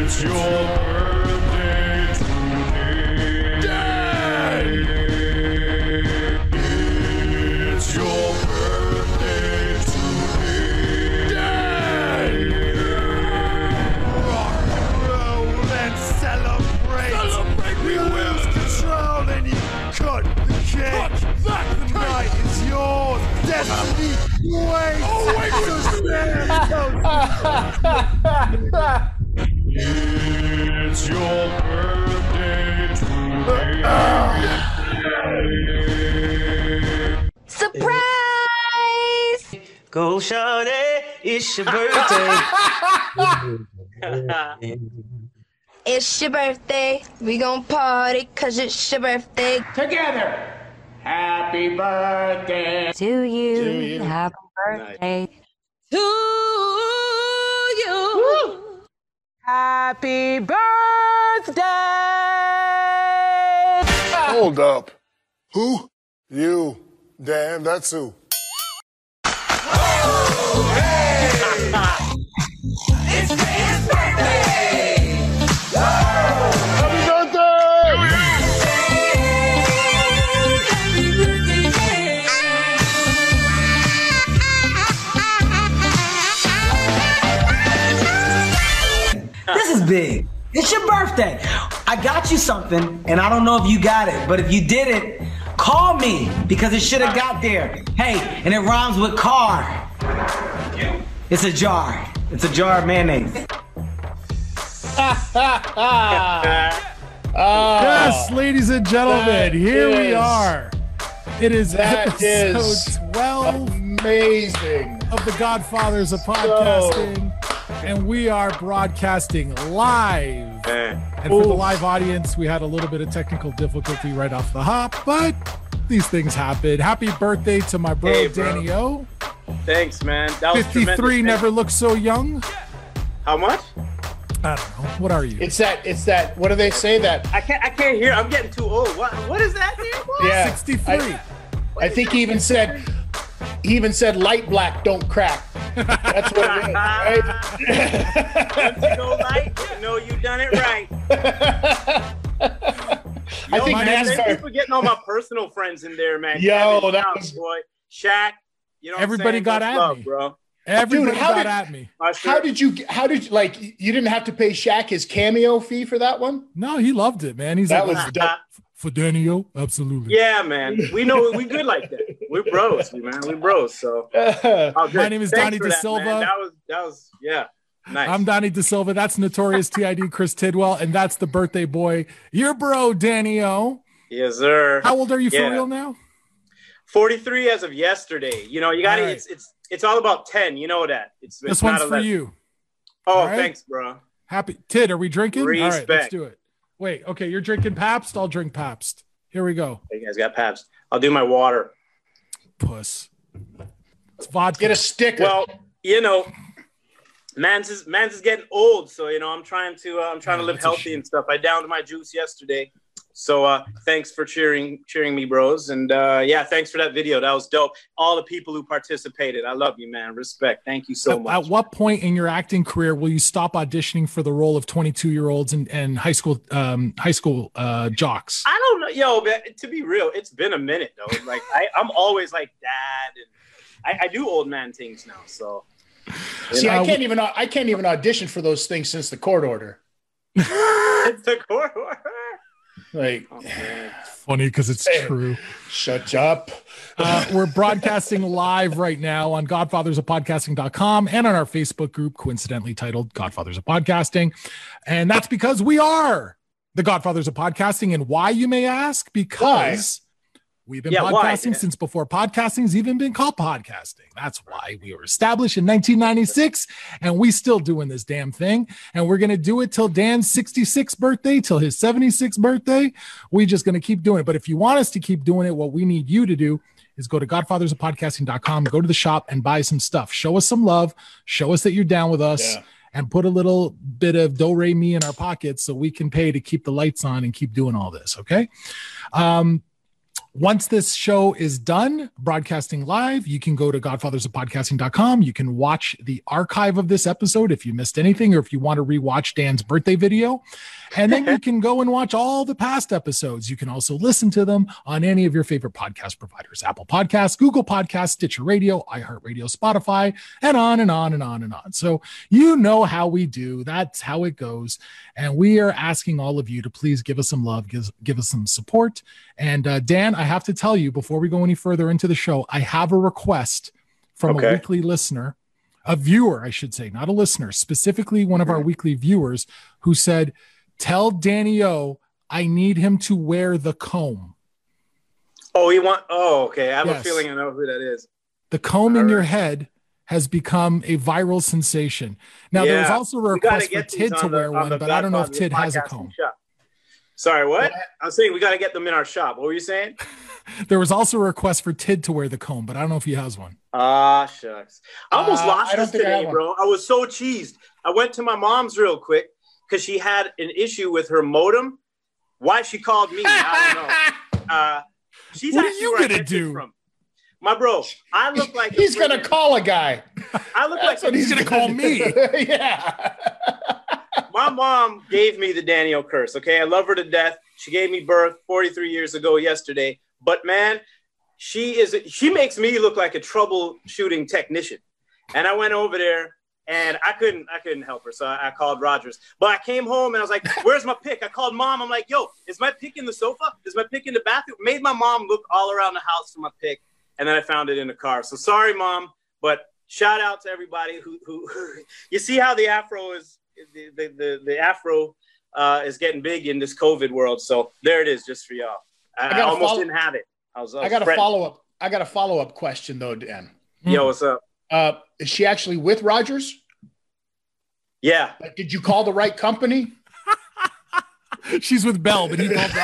It's your birthday today. It's your birthday today. Rock and roll and celebrate. We lose control and you cut the cake. The night is yours. Destiny waits. Oh, wait. It's your birthday today. Surprise! Go shawty, it's your birthday. It's your birthday. We gon' party 'cause it's your birthday. Together. Happy birthday To you. Happy birthday. To you. Woo. Happy birthday! Hold up. Who? You. Damn, that's who. It's Ray's birthday. Happy birthday! This is big. It's your birthday. I got you something, and I don't know if you got it, but if you didn't, call me because it should have got there. Hey, and it rhymes with car. It's a jar. It's a jar of mayonnaise. Yes, ladies and gentlemen, here we are. It is That is episode 12 amazing. of the Godfathers of Podcasting, and we are broadcasting live. And for the live audience, we had a little bit of technical difficulty right off the hop, but these things happen. Happy birthday to my bro, Hey, bro. Danny O. Thanks, man. That was 53 tremendous. never looked so young. How much? I don't know. What are you? It's that. What do they say that? I can't hear. I'm getting too old. What is that, dude? What? Yeah, 63. I think he even said light black don't crack. That's what it is, right? Once you go light, you know you done it right. I think Thank you NASCAR. for getting all my personal friends in there, man. Yo, Kevin, that Jones, was- boy. Shaq. You know what Everybody I'm saying? got Much at love, me. bro. Everybody Dude, how got did- at me. How did you like? You didn't have to pay Shaq his cameo fee for that one. No, he loved it, man. He's That like, was dope. for Danny O, absolutely. Yeah, man. We know we good like that. We're bros, man. We bros. So oh, good. My name is Thanks Donnie for De that, Silva. man. That was yeah. Nice. I'm Donnie De Silva. That's Notorious TID Chris Tidwell, and that's the birthday boy, your bro, Danny O. Yes, sir. How old are you for Yeah. real now? 43 as of yesterday. You know, you got to. All right. It's all about 10. You know that. It's This not one's for 11. you. Oh, All right. thanks, bro. Happy Tid, are we drinking? All right, let's Respect. do it. Wait, okay, you're drinking Pabst. I'll drink Pabst. Here we go. You guys got Pabst. I'll do my water. Puss. It's vodka. Get a sticker. Well, you know, man's is getting old, so you know I'm trying to live that's a healthy shame. and stuff. I downed my juice yesterday, so thanks for cheering me, bros, and yeah, thanks for that video. That was dope. All the people who participated, I love you, man. Respect. Thank you so much. At what point in your acting career will you stop auditioning for the role of 22-year-olds and high school jocks? I don't know, yo, man, to be real, it's been a minute though. Like I'm always like dad, and I do old man things now. So See, I can't even audition for those things since the court order. it's the court order. Like, Oh, man. Funny because it's true. shut up. We're broadcasting live right now on godfathersofpodcasting.com and on our Facebook group, coincidentally titled Godfathers of Podcasting. And that's because we are the Godfathers of Podcasting. And why, you may ask? Because we've been Yeah, why? podcasting since before podcasting's even been called podcasting. That's why we were established in 1996, and we still doing this damn thing. And we're going to do it till Dan's 66th birthday, till his 76th birthday. We're just going to keep doing it. But if you want us to keep doing it, what we need you to do is go to godfathersofpodcasting.com, go to the shop and buy some stuff. Show us some love. Show us that you're down with us. Yeah. And put a little bit of do-re-mi in our pockets so we can pay to keep the lights on and keep doing all this, okay? Once this show is done broadcasting live, you can go to godfathersofpodcasting.com. You can watch the archive of this episode if you missed anything, or if you want to rewatch Dan's birthday video. And then you can go and watch all the past episodes. You can also listen to them on any of your favorite podcast providers: Apple Podcasts, Google Podcasts, Stitcher Radio, iHeartRadio, Spotify, and on and on and on and on. So you know how we do. That's how it goes. And we are asking all of you to please give us some love, give us some support. And Dan, I have to tell you, before we go any further into the show, I have a request from a weekly listener, a viewer, I should say, not a listener, specifically one of our weekly viewers, who said, tell Danny O I need him to wear the comb. Okay. I have a feeling I know who that is. The comb in your head has become a viral sensation. Now, there's also a request for Tid to wear one, but I don't know if Tid has a comb. Shop. Sorry, what? I was saying we got to get them in our shop. What were you saying? There was also a request for Tid to wear the comb, but I don't know if he has one. Shucks. I almost lost this today, bro. I was so cheesed. I went to my mom's real quick because she had an issue with her modem. Why she called me, I don't know. She's what are you going to do? From. My bro, I look like he's going to call a guy. I look like what he's going to call me. Yeah. My mom gave me the Danny O curse, okay? I love her to death. She gave me birth 43 years ago yesterday. But, man, she makes me look like a troubleshooting technician. And I went over there, and I couldn't help her, so I called Rogers. But I came home, and I was like, where's my pick? I called Mom. I'm like, yo, is my pick in the sofa? Is my pick in the bathroom? Made my mom look all around the house for my pick, and then I found it in the car. So sorry, Mom, but shout out to everybody who you see how the afro is. The afro is getting big in this COVID world, so there it is, just for y'all. I almost didn't have it. I got a follow-up question though, Dan. Yo, what's up? Is she actually with Rogers? Yeah. Like, did you call the right company? She's with Bell, but he called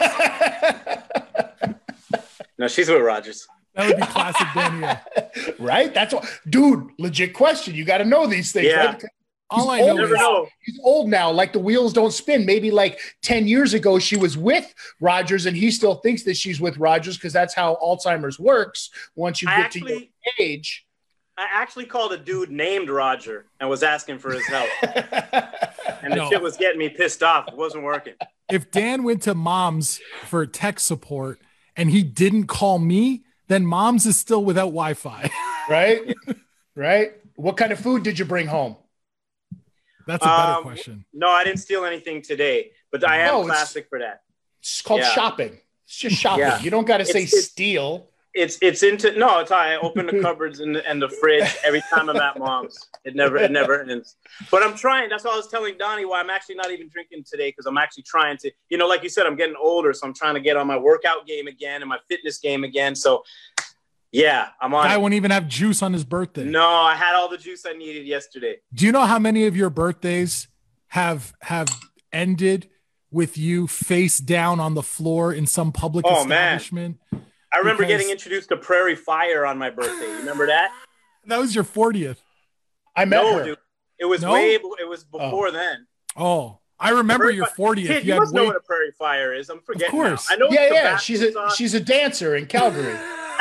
Rogers. No, she's with Rogers. That would be classic Daniel. Right? That's what, dude, legit question. You got to know these things. Yeah. Right? All I know is he's old now. Like the wheels don't spin. Maybe like 10 years ago, she was with Rogers and he still thinks that she's with Rogers because that's how Alzheimer's works. Once you get to your age. I actually called a dude named Roger and was asking for his help. And the shit was getting me pissed off. It wasn't working. If Dan went to Mom's for tech support and he didn't call me, then Mom's is still without Wi-Fi. Right? Right? What kind of food did you bring home? That's a better question. No, I didn't steal anything today, but I am classic for that. It's called shopping. It's just shopping. Yeah. You don't got to say steal. It's I open the cupboards and the fridge every time I'm at Mom's. It never ends. But I'm trying. That's why I was telling Donnie why I'm actually not even drinking today, because I'm actually trying to, like you said, I'm getting older, so I'm trying to get on my workout game again and my fitness game again. So yeah, I'm on. I won't even have juice on his birthday. No, I had all the juice I needed yesterday. Do you know how many of your birthdays have ended with you face down on the floor in some public establishment? Man. I remember getting introduced to Prairie Fire on my birthday. You remember that? That was your 40th. I met her. Dude. It was it was before then. Oh, I remember your 40th. Kid, you must know what a Prairie Fire is. I'm forgetting. Of course. Now. I know. Yeah. She's a dancer in Calgary.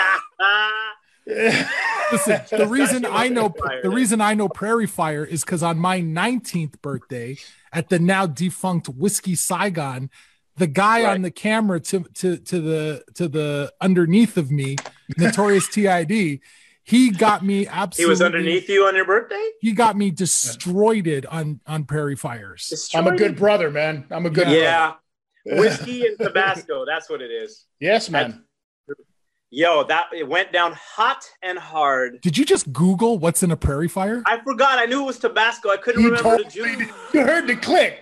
Listen, the reason I know Prairie Fire is because on my 19th birthday at the now defunct Whiskey Saigon, the guy on the camera to the underneath of me, Notorious TID, he got me absolutely. He was underneath you on your birthday? He got me destroyed on Prairie Fires. I'm a good brother, man. I'm a good brother. Whiskey and Tabasco. That's what it is. Yes, man. Yo, it went down hot and hard. Did you just Google what's in a Prairie Fire? I forgot. I knew it was Tabasco. I couldn't remember the juice. You heard the click.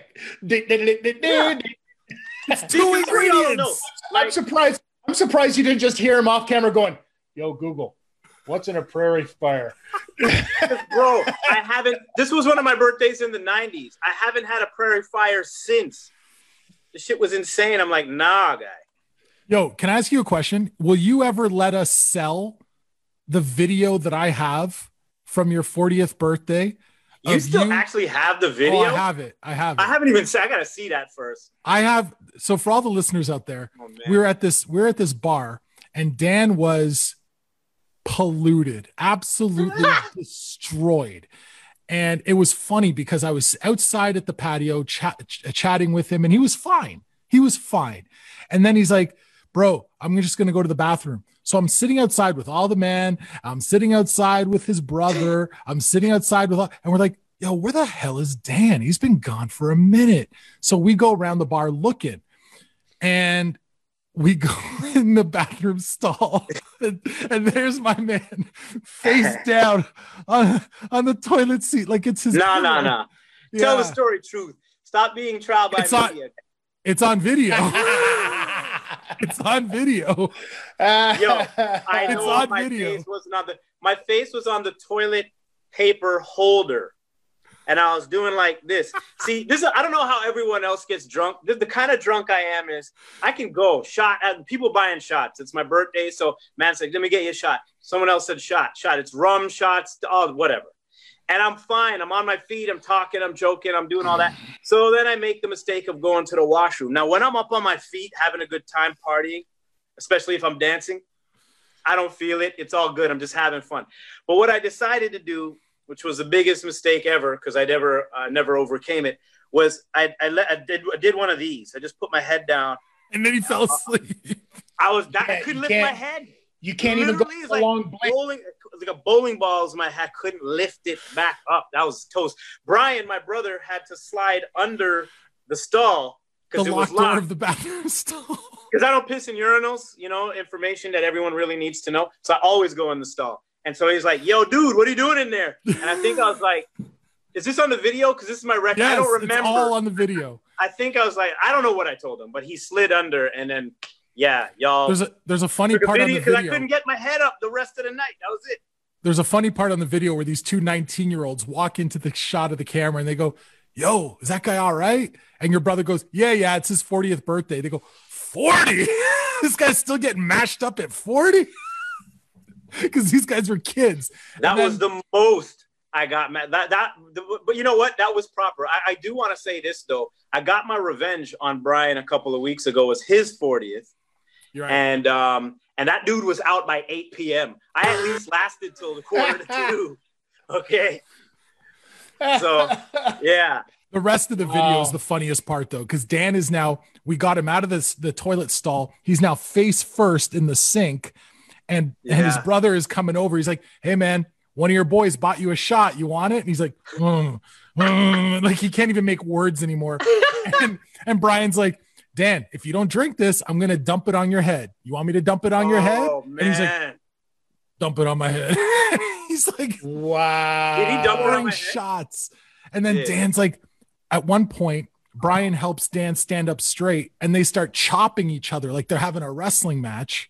It's 2 ingredients. I'm surprised you didn't just hear him off camera going, yo, Google, what's in a Prairie Fire? Bro, I haven't. This was one of my birthdays in the 90s. I haven't had a Prairie Fire since. The shit was insane. I'm like, nah, guy. Yo, can I ask you a question? Will you ever let us sell the video that I have from your 40th birthday You still actually have the video? Oh, I have it. I haven't even seen. I gotta see that first. I have. So for all the listeners out there, we're at this bar, and Dan was polluted, absolutely destroyed. And it was funny because I was outside at the patio chatting with him, and he was fine. And then he's like, bro, I'm just going to go to the bathroom. So I'm sitting outside with all the men. I'm sitting outside with his brother. I'm sitting outside and we're like, yo, where the hell is Dan? He's been gone for a minute. So we go around the bar looking, and we go in the bathroom stall, and there's my man face down on the toilet seat like it's his. No. Tell the story truth. Stop being trial by media. It's on video. It's on video. Yo, I know it's on my video. Face wasn't on my face was on the toilet paper holder. And I was doing like this. See, I don't know how everyone else gets drunk. The kind of drunk I am is I can go shot at people buying shots. It's my birthday. So man said, let me get you a shot. Someone else said shot. It's rum shots, whatever. And I'm fine. I'm on my feet. I'm talking. I'm joking. I'm doing all that. So then I make the mistake of going to the washroom. Now, when I'm up on my feet, having a good time partying, especially if I'm dancing, I don't feel it. It's all good. I'm just having fun. But what I decided to do, which was the biggest mistake ever, because I never overcame it, was I did one of these. I just put my head down. And then he fell asleep. I couldn't lift my head. You can't even go like along bowling, like a bowling ball in my head. Couldn't lift it back up. That was toast. Brian, my brother, had to slide under the stall because it was locked. Door of the bathroom stall. Because I don't piss in urinals, information that everyone really needs to know. So I always go in the stall. And so he's like, yo, dude, what are you doing in there? And I think I was like, is this on the video? Because this is my record. Yes, I don't remember. It's all on the video. I think I was like, I don't know what I told him, but he slid under, and then, yeah, y'all. There's a funny part on the video. Because I couldn't get my head up the rest of the night. That was it. There's a funny part on the video where these two 19-year-olds walk into the shot of the camera, and they go, yo, is that guy all right? And your brother goes, yeah, it's his 40th birthday. They go, 40? This guy's still getting mashed up at 40? Because these guys were kids. That was the most I got mad. But you know what? That was proper. I do want to say this, though. I got my revenge on Brian a couple of weeks ago. It was his 40th. You're right. And that dude was out by 8 p.m. I at least lasted till the 1:45. Okay. So, yeah. The rest of the video is the funniest part, though, because Dan is now, we got him out of the toilet stall. He's now face first in the sink. And his brother is coming over. He's like, hey, man, one of your boys bought you a shot. You want it? And he's like, like he can't even make words anymore. and Brian's like, Dan, if you don't drink this, I'm going to dump it on your head. You want me to dump it on your head? Man. And he's like, dump it on my head. He's like, wow. Did he dump it on my head? Shots. And then Dan's like, at one point, Brian helps Dan stand up straight, and they start chopping each other like they're having a wrestling match.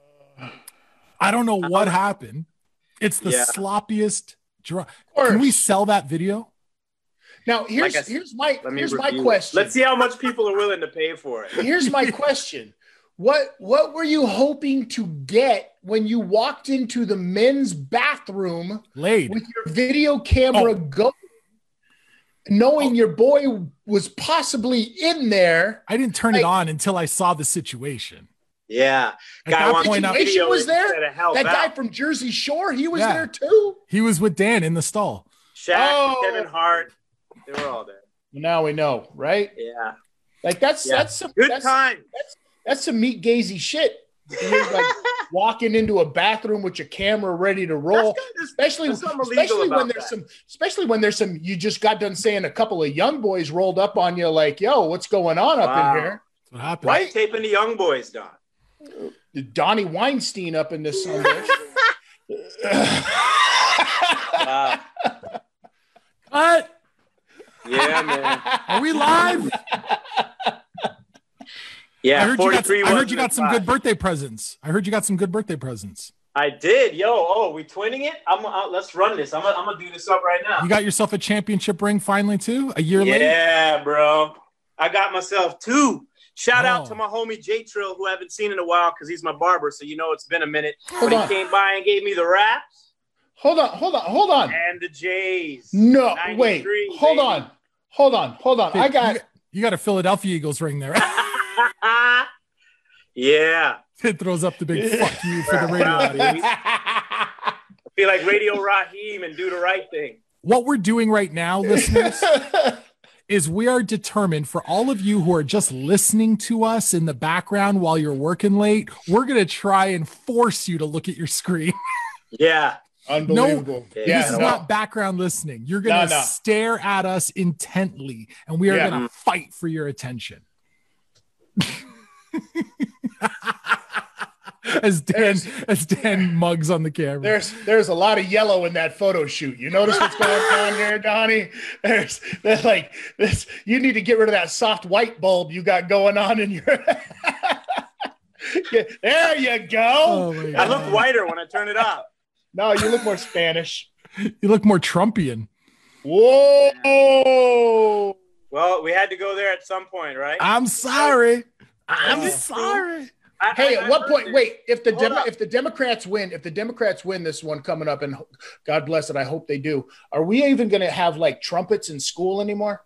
I don't know what happened. It's the sloppiest drunk. Can we sell that video? Now here's my question. Let's see how much people are willing to pay for it. Here's my question. What were you hoping to get when you walked into the men's bathroom with your video camera going, knowing your boy was possibly in there? I didn't turn it on until I saw the situation. Yeah. Situation was there? That guy from Jersey Shore, he was there too? He was with Dan in the stall. Shaq, Kevin Hart, they were all there. Now we know, right? Yeah. Like that's some good time. That's some meat gazy shit. You're like walking into a bathroom with your camera ready to roll, especially when there's some you just got done saying a couple of young boys rolled up on you like, yo, what's going on up in here? What happened? Why are you taping the young boys, Don? Donnie Weinstein up in this Sunday. What? Yeah, man. Are we live? Yeah, I heard you got some good birthday presents. I did. Yo, we twinning it? Let's run this. I'm gonna do this up right now. You got yourself a championship ring finally too? A year later? Yeah, bro. I got myself 2. Shout out to my homie J Trill, who I haven't seen in a while because he's my barber, so it's been a minute. But he came by and gave me the wraps. Hold on. And the Jays. No, wait. Hold on. You got a Philadelphia Eagles ring there. Yeah. It throws up the big fuck you for the radio audience. I feel like Radio Raheem and do the right thing. What we're doing right now, listeners, is we are determined for all of you who are just listening to us in the background while you're working late, we're going to try and force you to look at your screen. Yeah. Unbelievable. No, this is not background listening. You're going to stare at us intently, and we are going to fight for your attention. As Dan mugs on the camera. There's a lot of yellow in that photo shoot. You notice what's going on there, Donnie? There's like this. You need to get rid of that soft white bulb you got going on in your. There you go. Oh I look whiter when I turn it off. No, you look more Spanish. You look more Trumpian. Whoa. Well, we had to go there at some point, right? I'm sorry. I'm sorry. Hey, at what point? Wait, if the Democrats win this one coming up, and God bless it, I hope they do. Are we even going to have like trumpets in school anymore?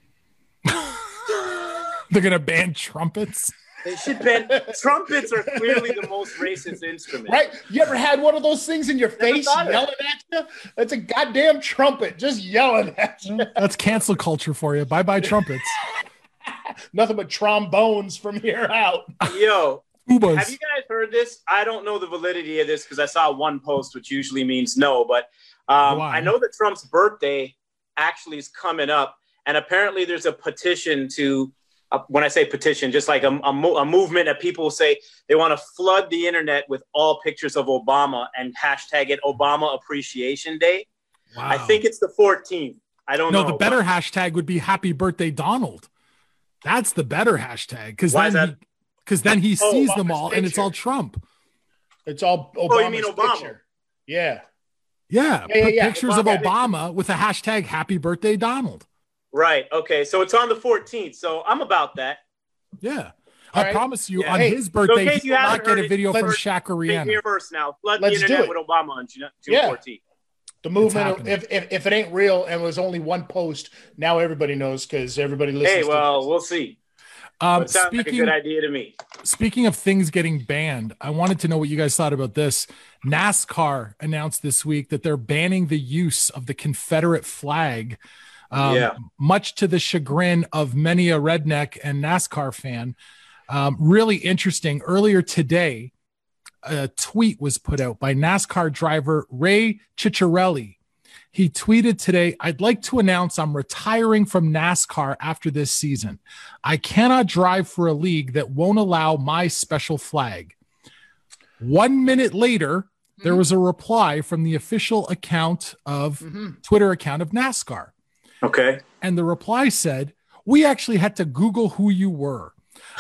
They're going to ban trumpets. They should ban trumpets. Are clearly the most racist instrument, right? You ever had one of those things in your face yelling at you? That's a goddamn trumpet, just yelling at you. That's cancel culture for you. Bye trumpets. Nothing but trombones from here out. Yo. Ubas. Have you guys heard this? I don't know the validity of this because I saw one post, which usually means no, but I know that Trump's birthday actually is coming up, and apparently there's a petition to, when I say petition, just like a movement that people say they want to flood the internet with all pictures of Obama and hashtag it Obama Appreciation Day. Wow. I think it's the 14th. I don't know. No, the better hashtag would be Happy Birthday Donald. That's the better hashtag because then he sees them all, and it's all Trump. It's all Obama's you mean Obama? Picture. Yeah. Put pictures of Obama with a hashtag Happy Birthday Donald. Right. Okay. So it's on the 14th. So I'm about that. Yeah. I promise you, on his birthday, he will not get a video from Shaq or Rihanna. Here first now. Flood the internet with Obama on June 14th. The movement, if it ain't real and was only one post, now everybody knows because everybody listens. Hey, well, we'll see. It sounds like a good idea to me. Speaking of things getting banned, I wanted to know what you guys thought about this. NASCAR announced this week that they're banning the use of the Confederate flag, much to the chagrin of many a redneck and NASCAR fan. Really interesting. Earlier today, a tweet was put out by NASCAR driver Ray Ciccarelli. He tweeted today, "I'd like to announce I'm retiring from NASCAR after this season. I cannot drive for a league that won't allow my special flag." 1 minute later, there was a reply from the official account of Twitter account of NASCAR. Okay. And the reply said, "We actually had to Google who you were.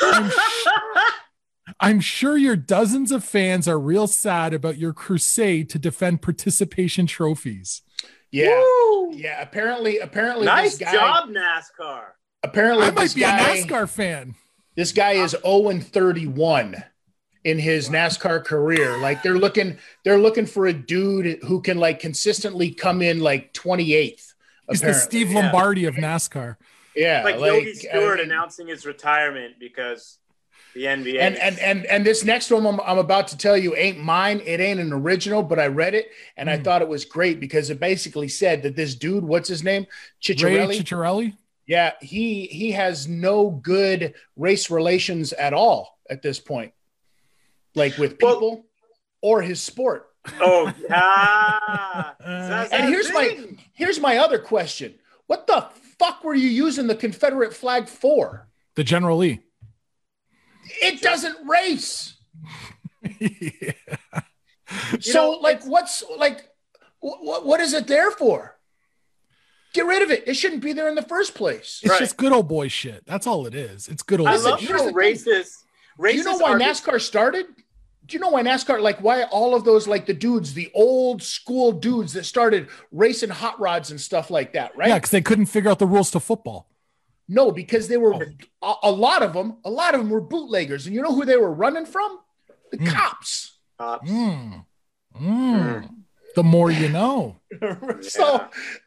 I'm sure your dozens of fans are real sad about your crusade to defend participation trophies." Yeah. Woo! Yeah. Apparently, nice job, NASCAR. Apparently, I might be a NASCAR fan. This guy is 0-31 in his NASCAR career. Like they're looking for a dude who can like consistently come in like 28th. He's the Steve Lombardi of NASCAR. Yeah. Like Yogi Stewart announcing his retirement because the NBA. And this next one I'm about to tell you ain't mine. It ain't an original, but I read it and I thought it was great because it basically said that this dude, what's his name? Ray Ciccarelli? Yeah, he has no good race relations at all at this point. Like with people or his sport. Oh, yeah. And here's my other question. What the fuck were you using the Confederate flag for? The General Lee. It doesn't race. Yeah. So like, what is it there for? Get rid of it. It shouldn't be there in the first place. It's just good old boy shit. That's all it is. It's good old I boy love shit. racist. Do you know why NASCAR started? Do you know why NASCAR, like why all of those, like the dudes, the old school dudes that started racing hot rods and stuff like that, right? Yeah, because they couldn't figure out the rules to football. No, because they were a lot of them were bootleggers, and you know who they were running from? The cops. The more you know. So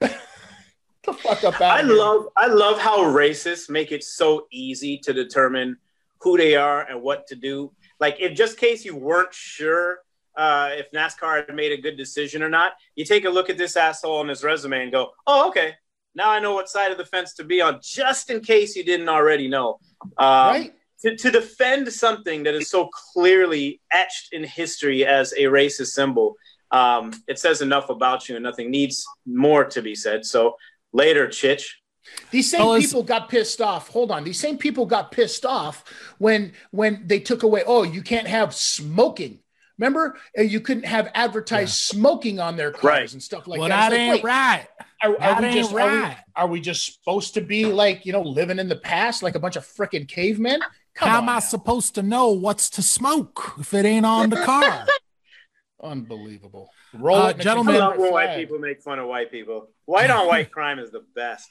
the fuck up out I love how racists make it so easy to determine who they are and what to do. Like, if just in case you weren't sure if NASCAR had made a good decision or not, you take a look at this asshole on his resume and go, oh, okay, now I know what side of the fence to be on, just in case you didn't already know. Right. To defend something that is so clearly etched in history as a racist symbol, it says enough about you and nothing needs more to be said. So later, Chich. These same people got pissed off. Hold on. These same people got pissed off when they took away, oh, you can't have smoking. Remember, you couldn't have advertised smoking on their cars and stuff like that. Well, that ain't right. Are we just supposed to be like, living in the past like a bunch of freaking cavemen? How am I supposed to know what's to smoke if it ain't on the car? Unbelievable. Gentlemen. I love when white people make fun of white people. White on white crime is the best.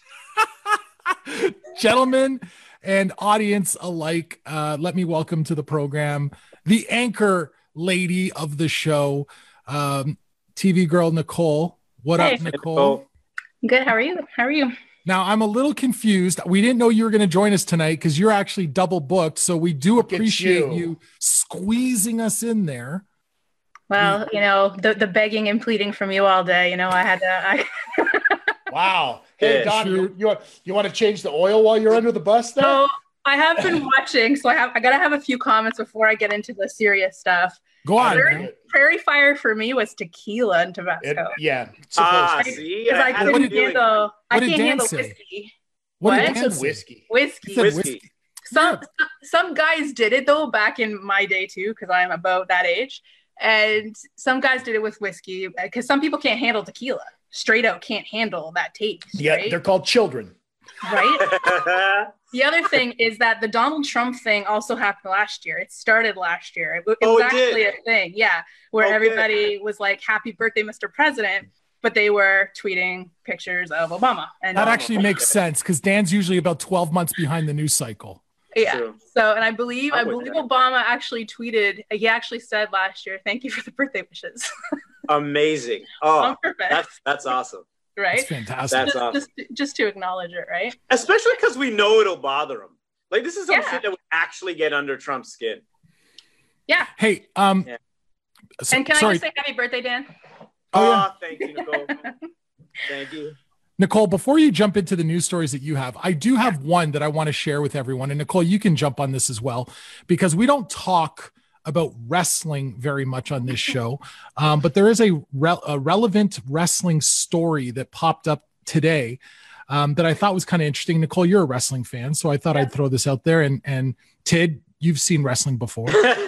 Gentlemen and audience alike, let me welcome to the program the anchor lady of the show, TV girl Nicole. What up, Nicole? Good. How are you? Now, I'm a little confused. We didn't know you were going to join us tonight because you're actually double booked. So we do appreciate you squeezing us in there. Well, the begging and pleading from you all day, I had to. Wow. Hey, Don, you want to change the oil while you're under the bus there? So I have been watching, so I got to have a few comments before I get into the serious stuff. Go on. Prairie Fire for me was tequila and Tabasco. See? Because I couldn't handle whiskey. What did Dan say? Whiskey. Some guys did it though back in my day too, because I'm about that age. And some guys did it with whiskey because some people can't handle tequila. Straight out can't handle that taste. Yeah, right? They're called children. Right? The other thing is that the Donald Trump thing also happened last year. It started last year. It was actually a thing, where everybody was like, happy birthday, Mr. President, but they were tweeting pictures of Obama. And that actually makes sense because Dan's usually about 12 months behind the news cycle. Yeah. True. So, and I believe Obama actually tweeted, he actually said last year, thank you for the birthday wishes. Amazing. Oh, that's awesome. Right? That's fantastic. Just to acknowledge it, right? Especially because we know it'll bother him. Like, this is some shit that would actually get under Trump's skin. Yeah. Hey, and can I just say happy birthday, Dan? Thank you, Nicole. Thank you. Nicole, before you jump into the news stories that you have, I do have one that I want to share with everyone. And Nicole, you can jump on this as well, because we don't talk about wrestling very much on this show. But there is a relevant wrestling story that popped up today that I thought was kind of interesting. Nicole, you're a wrestling fan, so I thought I'd throw this out there. And Tid, you've seen wrestling before.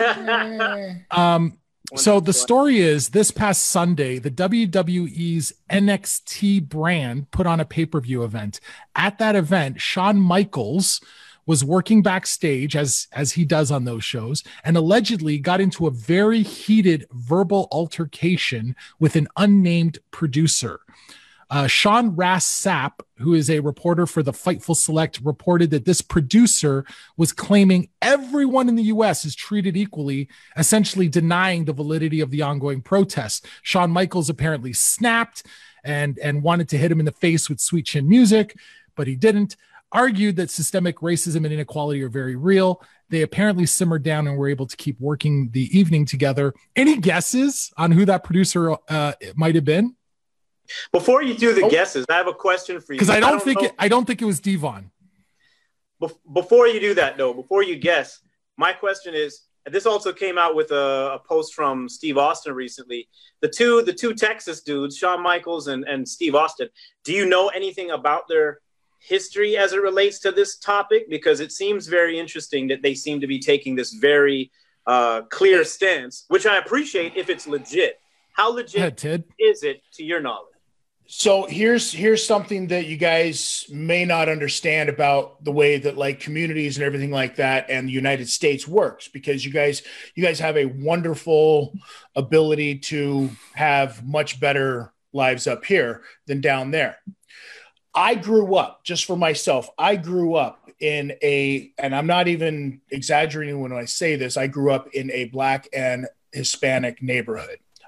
So the story is, this past Sunday, the WWE's NXT brand put on a pay-per-view event. At that event, Shawn Michaels was working backstage, as he does on those shows, and allegedly got into a very heated verbal altercation with an unnamed producer. Sean Rass Sapp, who is a reporter for the Fightful Select, reported that this producer was claiming everyone in the U.S. is treated equally, essentially denying the validity of the ongoing protests. Shawn Michaels apparently snapped and wanted to hit him in the face with Sweet Chin Music, but he didn't. Argued that systemic racism and inequality are very real. They apparently simmered down and were able to keep working the evening together. Any guesses on who that producer might have been? Before you do the guesses, I have a question for you. Because I don't think it was Devon. Before you do that, though, before you guess, my question is, and this also came out with a post from Steve Austin recently. The two Texas dudes, Shawn Michaels and Steve Austin. Do you know anything about their history as it relates to this topic? Because it seems very interesting that they seem to be taking this very clear stance, which I appreciate if it's legit. How legit is it to your knowledge? So here's something that you guys may not understand about the way that like communities and everything like that and the United States works, because you guys have a wonderful ability to have much better lives up here than down there. I grew up, just for myself, in and I'm not even exaggerating when I say this, I grew up in a Black and Hispanic neighborhood.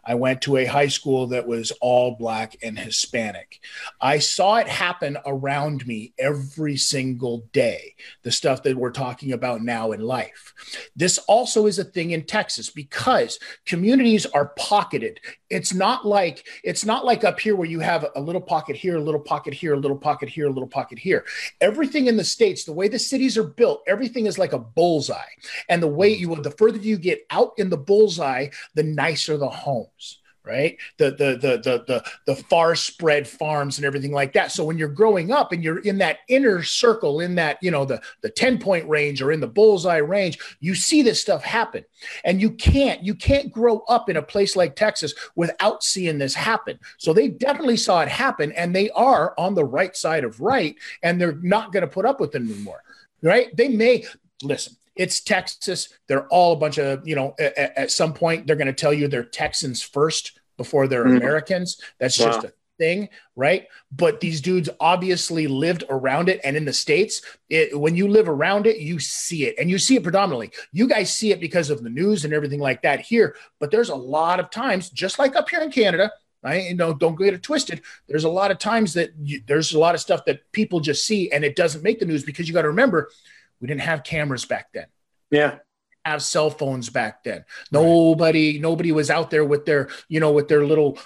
I went to a high school that was all Black and Hispanic. I saw it happen around me every single day, the stuff that we're talking about now in life. This also is a thing in Texas because communities are pocketed. It's not like up here where you have a little pocket here, a little pocket here, a little pocket here, a little pocket here. Everything in the States, the way the cities are built, everything is like a bullseye. And the further you get out in the bullseye, the nicer the homes. Right? The far spread farms and everything like that. So when you're growing up and you're in that inner circle, in that, the 10-point range or in the bullseye range, you see this stuff happen. And you can't grow up in a place like Texas without seeing this happen. So they definitely saw it happen, and they are on the right side of right, and they're not going to put up with it anymore. Right? Listen. It's Texas. They're all a bunch of, at some point, they're going to tell you they're Texans first before they're Americans. That's just a thing, right? But these dudes obviously lived around it. And in the States, when you live around it, you see it. And you see it predominantly. You guys see it because of the news and everything like that here. But there's a lot of times, just like up here in Canada, don't get it twisted. There's a lot of times that there's a lot of stuff that people just see and it doesn't make the news because you got to remember, we didn't have cameras back then. Yeah. Have cell phones back then. Nobody was out there with their little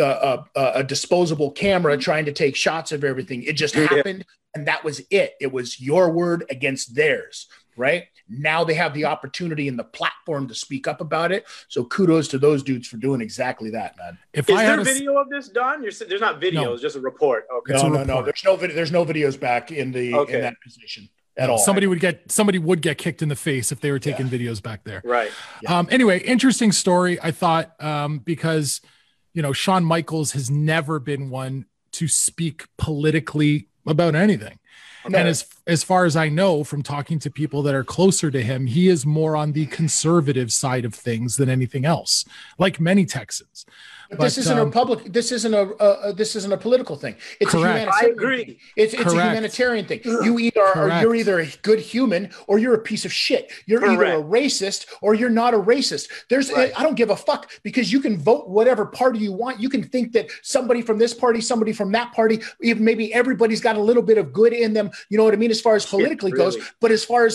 disposable camera trying to take shots of everything. It just happened. And that was it. It was your word against theirs, right? Now they have the opportunity and the platform to speak up about it. So kudos to those dudes for doing exactly that, man. Is there video of this, Don? There's not video. It's just a report. Okay. No. There's no videos back in that position. At all. Somebody would get kicked in the face if they were taking videos back there. Right. Yeah. Anyway, interesting story. I thought because Shawn Michaels has never been one to speak politically about anything. Okay. And as far as I know from talking to people that are closer to him, he is more on the conservative side of things than anything else, like many Texans. But this isn't a public. This isn't a political thing. It's correct. A humanitarian. I agree. Thing. It's a humanitarian thing. You're either a good human or you're a piece of shit. You're either a racist or you're not a racist. I don't give a fuck because you can vote whatever party you want. You can think that somebody from this party, somebody from that party, even maybe everybody's got a little bit of good in them. You know what I mean? As far as politically goes, but as far as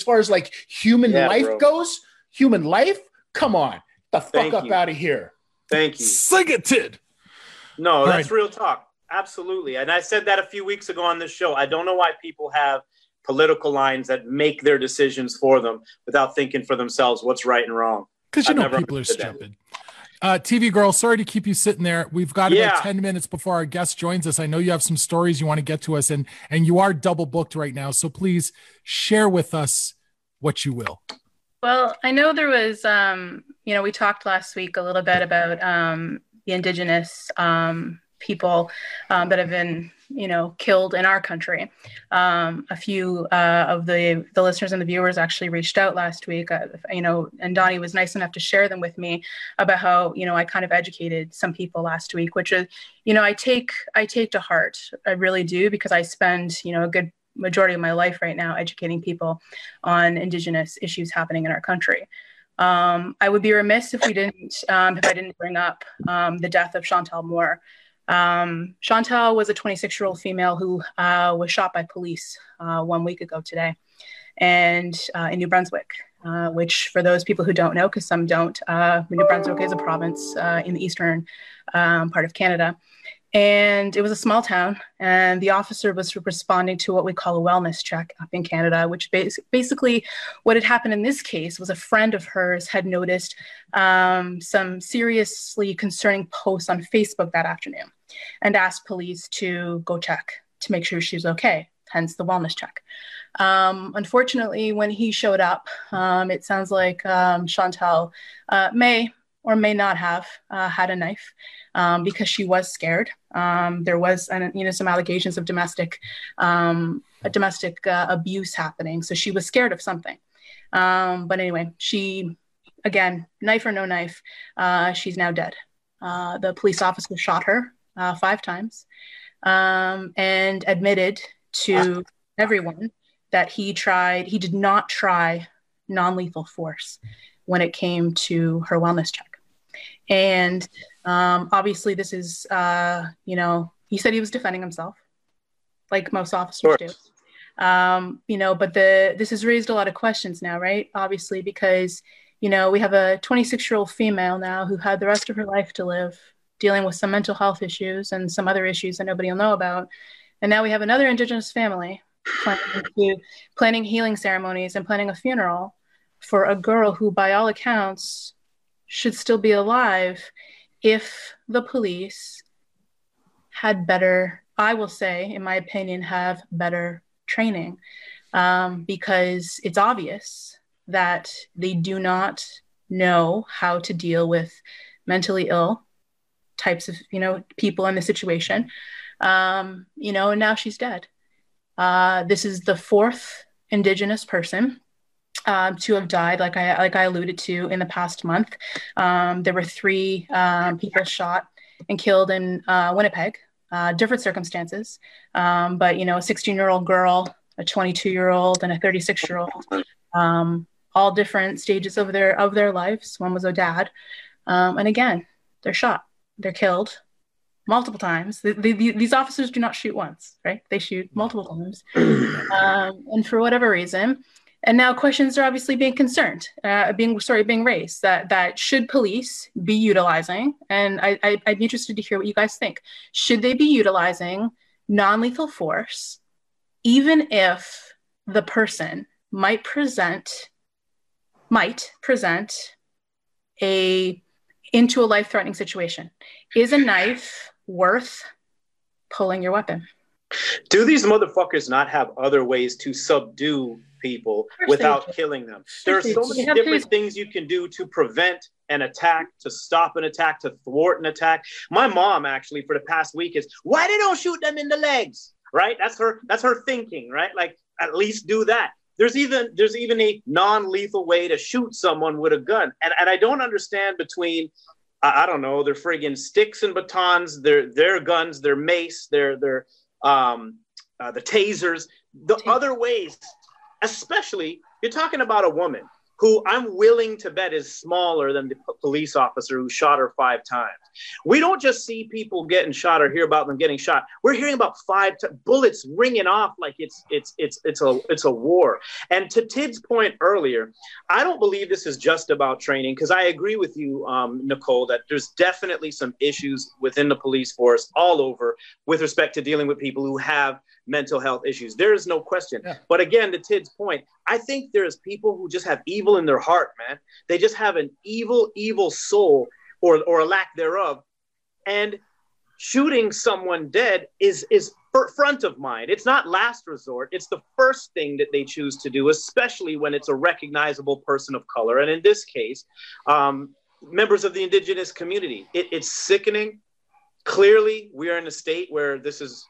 human life goes, human life, come on, the fuck up out of here. Thank you. Sing it, Tid. No, that's real talk. Absolutely. And I said that a few weeks ago on this show. I don't know why people have political lines that make their decisions for them without thinking for themselves what's right and wrong. Because people are stupid. TV girl, sorry to keep you sitting there. We've got about 10 minutes before our guest joins us. I know you have some stories you want to get to us, and you are double booked right now. So please share with us what you will. Well, I know there was, we talked last week a little bit about the Indigenous people that have been, killed in our country. A few of the listeners and the viewers actually reached out last week, and Donnie was nice enough to share them with me about how, I kind of educated some people last week, which is, I take to heart. I really do, because I spend, a good majority of my life right now educating people on Indigenous issues happening in our country. I would be remiss if I didn't bring up the death of Chantal Moore. Chantal was a 26-year-old female who was shot by police 1 week ago today, and in New Brunswick, which for those people who don't know, because some don't, New Brunswick is a province in the eastern part of Canada. And it was a small town, and the officer was responding to what we call a wellness check up in Canada, which basically what had happened in this case was a friend of hers had noticed some seriously concerning posts on Facebook that afternoon and asked police to go check to make sure she's okay, hence the wellness check. Unfortunately, when he showed up, it sounds like Chantal may or may not have had a knife. Because she was scared. There was, some allegations of domestic abuse happening. So she was scared of something. But anyway, she, again, knife or no knife, she's now dead. The police officer shot her 5 times and admitted to everyone that he did not try non-lethal force when it came to her wellness check. And obviously this is, he said he was defending himself, like most officers do. But this has raised a lot of questions now, right? Obviously, because, we have a 26-year-old female now who had the rest of her life to live, dealing with some mental health issues and some other issues that nobody will know about. And now we have another Indigenous family planning healing ceremonies and planning a funeral for a girl who, by all accounts, should still be alive if the police had better, I will say, in my opinion, have better training, because it's obvious that they do not know how to deal with mentally ill types of, people in the situation. And now she's dead. This is the fourth Indigenous person to have died, like I alluded to in the past month. There were 3 people shot and killed in Winnipeg, different circumstances. But, a 16-year-old girl, a 22-year-old, and a 36-year-old, all different stages of their lives. One was a dad. And again, they're shot, they're killed multiple times. These officers do not shoot once, right? They shoot multiple times. And for whatever reason, and now questions are obviously being being raised that should police be utilizing, and I'd be interested to hear what you guys think. Should they be utilizing non-lethal force, even if the person might present into a life-threatening situation? Is a knife worth pulling your weapon? Do these motherfuckers not have other ways to subdue people without killing them? There are so many different things you can do to prevent an attack, to stop an attack, to thwart an attack. My mom actually for the past week is, why they don't shoot them in the legs, right? That's her thinking, right? Like, at least do that. There's even a non-lethal way to shoot someone with a gun. And I don't understand between, I don't know, their friggin' sticks and batons, their guns, their mace, the tasers, the other ways. Especially, you're talking about a woman who I'm willing to bet is smaller than the police officer who shot her 5 times. We don't just see people getting shot or hear about them getting shot. We're hearing about 5 bullets ringing off like it's a war. And to Tid's point earlier, I don't believe this is just about training, because I agree with you, Nicole, that there's definitely some issues within the police force all over with respect to dealing with people who have mental health issues. There is no question. Yeah. But again, to Tid's point, I think there's people who just have evil in their heart, man. They just have an evil soul, or a lack thereof. And shooting someone dead is front of mind. It's not last resort. It's the first thing that they choose to do, especially when it's a recognizable person of color. And in this case, members of the Indigenous community. It's sickening. Clearly, we are in a state where this is,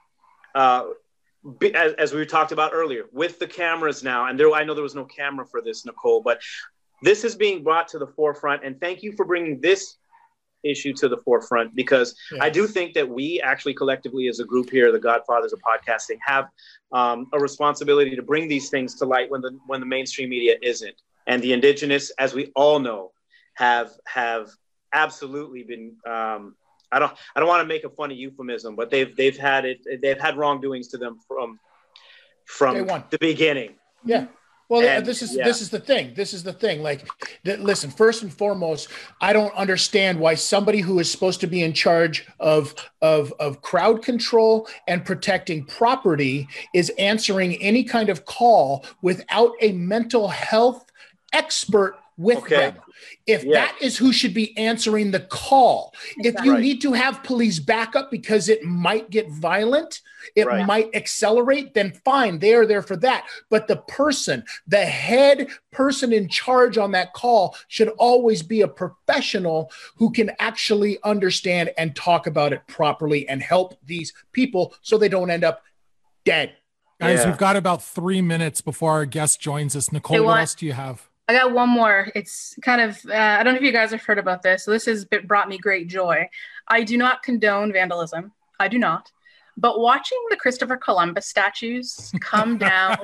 as we talked about earlier, with the cameras now, and I know there was no camera for this, Nicole, but this is being brought to the forefront. And thank you for bringing this issue to the forefront, because I do think that we actually collectively as a group here, the Godfathers of Podcasting, have a responsibility to bring these things to light when the mainstream media isn't. And the Indigenous, as we all know, have absolutely been I don't want to make a funny euphemism, but they've had wrongdoings to them from the beginning. Yeah. Well, this is the thing. This is the thing. Like, listen, first and foremost, I don't understand why somebody who is supposed to be in charge of crowd control and protecting property is answering any kind of call without a mental health expert with them. If that is who should be answering the call, if you need to have police backup because it might get violent, it might accelerate, then fine, they are there for that. But the head person in charge on that call should always be a professional who can actually understand and talk about it properly and help these people so they don't end up dead. Guys, we've got about 3 minutes before our guest joins us. Nicole, what else do you have? I got one more. It's kind of, I don't know if you guys have heard about this. So this has brought me great joy. I do not condone vandalism. I do not. but watching the Christopher Columbus statues come down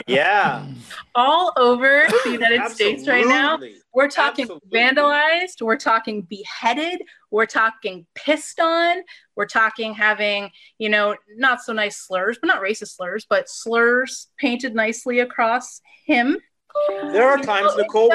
all over the United States right now, we're talking vandalized, we're talking beheaded, we're talking pissed on, we're talking having, you know, not so nice slurs, but not racist slurs, but slurs painted nicely across him. There are times, Nicole,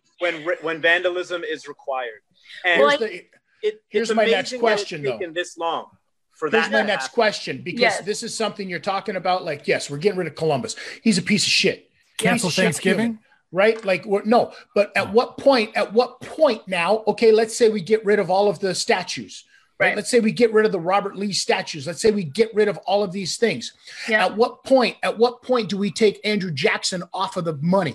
when vandalism is required. And here's my next question, though. This long here's my next question, because this is something you're talking about. Like, yes, we're getting rid of Columbus. He's a piece of shit. Cancel Thanksgiving, right? Like, no. But at what point now? Okay, let's say we get rid of all of the statues. Right. Let's say we get rid of the Robert Lee statues. Let's say we get rid of all of these things. Yeah. At what point do we take Andrew Jackson off of the money?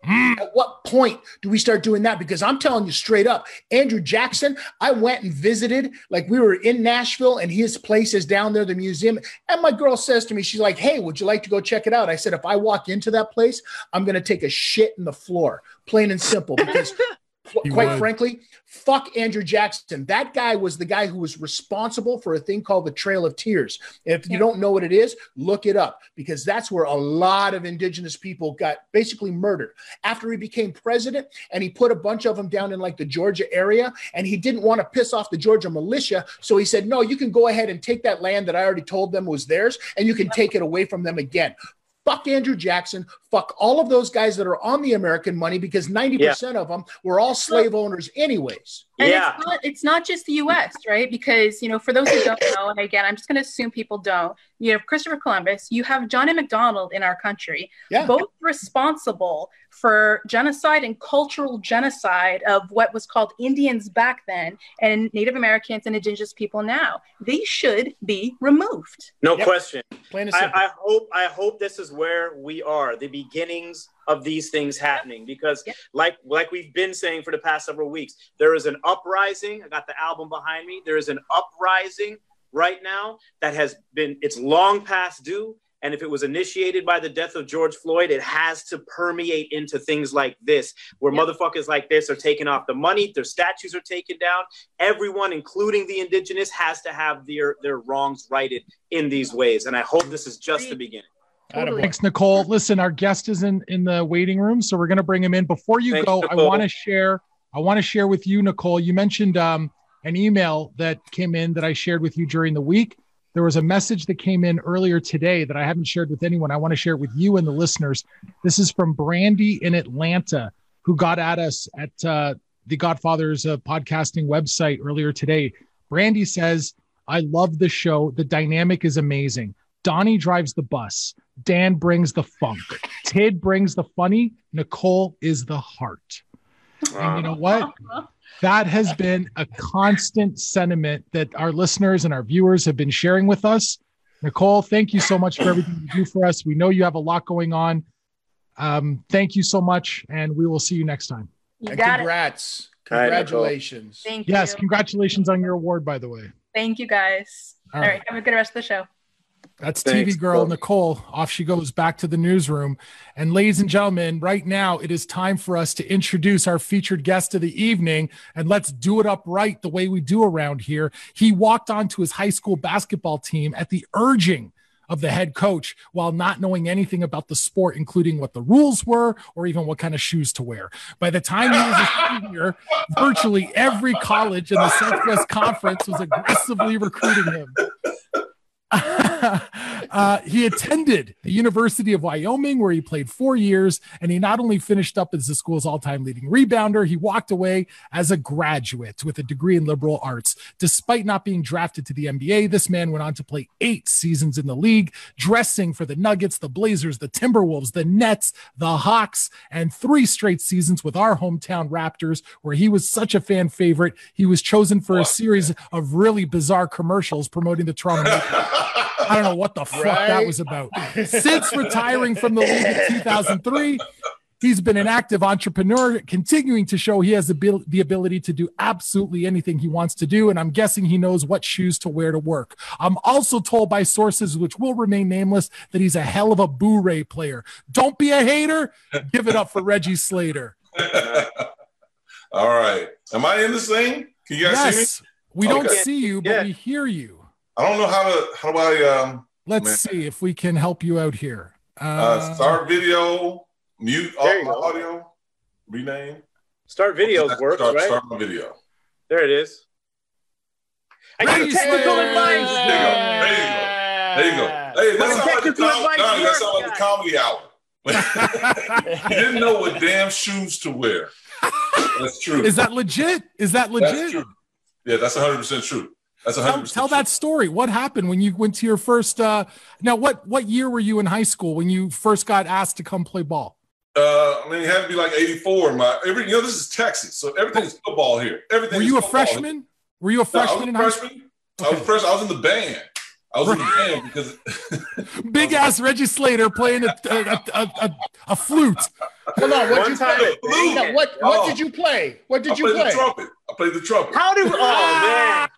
At what point do we start doing that? Because I'm telling you straight up, Andrew Jackson, I went and visited, like we were in Nashville and his place is down there, the museum. And my girl says to me, she's like, hey, would you like to go check it out? I said, if I walk into that place, I'm going to take a shit in the floor, plain and simple, because quite frankly, fuck Andrew Jackson. That guy was the guy who was responsible for a thing called the Trail of Tears. If you don't know what it is, look it up, because that's where a lot of indigenous people got basically murdered. After he became president and he put a bunch of them down in like the Georgia area, and he didn't want to piss off the Georgia militia. So he said, no, you can go ahead and take that land that I already told them was theirs, and you can take it away from them again. Fuck Andrew Jackson. Fuck all of those guys that are on the American money, because 90% of them were all slave owners anyways. And it's not just the U.S., right? Because, you know, for those who don't know, and again, I'm just going to assume people don't, you have Christopher Columbus, you have John A. Macdonald in our country, both responsible for genocide and cultural genocide of what was called Indians back then and Native Americans and indigenous people now. They should be removed. No question. Plain and simple. I hope this is where we are, the beginnings of these things happening, because like we've been saying for the past several weeks, there is an uprising. I got the album behind me. There is an uprising right now that has been, it's long past due. And if it was initiated by the death of George Floyd, it has to permeate into things like this, where motherfuckers like this are taking off the money, their statues are taken down. Everyone, including the indigenous, has to have their wrongs righted in these ways. And I hope this is just the beginning. Totally. Thanks, Nicole. Listen, our guest is in the waiting room, so we're going to bring him in. Before you go, Nicole. I want to share with you, Nicole. You mentioned an email that came in that I shared with you during the week. There was a message that came in earlier today that I haven't shared with anyone. I want to share it with you and the listeners. This is from Brandy in Atlanta, who got at us at the Godfathers podcasting website earlier today. Brandy says, I love the show. The dynamic is amazing. Donnie drives the bus. Dan brings the funk. Tid brings the funny. Nicole is the heart. And you know what? That has been a constant sentiment that our listeners and our viewers have been sharing with us. Nicole, thank you so much for everything you do for us. We know you have a lot going on. Thank you so much, and we will see you next time. Congrats. Congratulations. Thank you. Yes, congratulations on your award, by the way. Thank you, guys. All right. Have a good rest of the show. That's TV girl Nicole. Off she goes back to the newsroom. And ladies and gentlemen, right now it is time for us to introduce our featured guest of the evening, and let's do it up right the way we do around here. He walked onto his high school basketball team at the urging of the head coach while not knowing anything about the sport, including what the rules were or even what kind of shoes to wear. By the time he was a senior, virtually every college in the Southwest Conference was aggressively recruiting him. He attended the University of Wyoming, where he played 4 years, and he not only finished up as the school's all-time leading rebounder, he walked away as a graduate with a degree in liberal arts. Despite not being drafted to the NBA, this man went on to play 8 seasons in the league, dressing for the Nuggets, the Blazers, the Timberwolves, the Nets, the Hawks, and 3 straight seasons with our hometown Raptors, where he was such a fan favorite. He was chosen for a series of really bizarre commercials promoting the Toronto Maple. I don't know what the fuck that was about. Since retiring from the league in 2003, he's been an active entrepreneur, continuing to show he has the ability to do absolutely anything he wants to do, and I'm guessing he knows what shoes to wear to work. I'm also told by sources, which will remain nameless, that he's a hell of a Blu-ray player. Don't be a hater. Give it up for Reggie Slater. All right. Am I in this thing? Can you guys see me? We don't see you, but we hear you. I don't know how do I let's see if we can help you out here. Start video, mute audio, rename. Start videos works, right? Start my video. There it is. I got technical advice. There you go. Hey, that's not like the comedy hour. You didn't know what damn shoes to wear. That's true. Is that legit? That's true. Yeah, that's 100% true. That's 100%. Tell that story. What happened when you went to your first? Now, what year were you in high school when you first got asked to come play ball? It had to be like 84. This is Texas, so everything's football here. Everything. Were you a freshman? Were you a freshman in high school? I was a freshman. I was in the band. Because big ass Reggie Slater playing a flute. Hold on, what did you play? What did you play? The trumpet. I played the trumpet. How did? Oh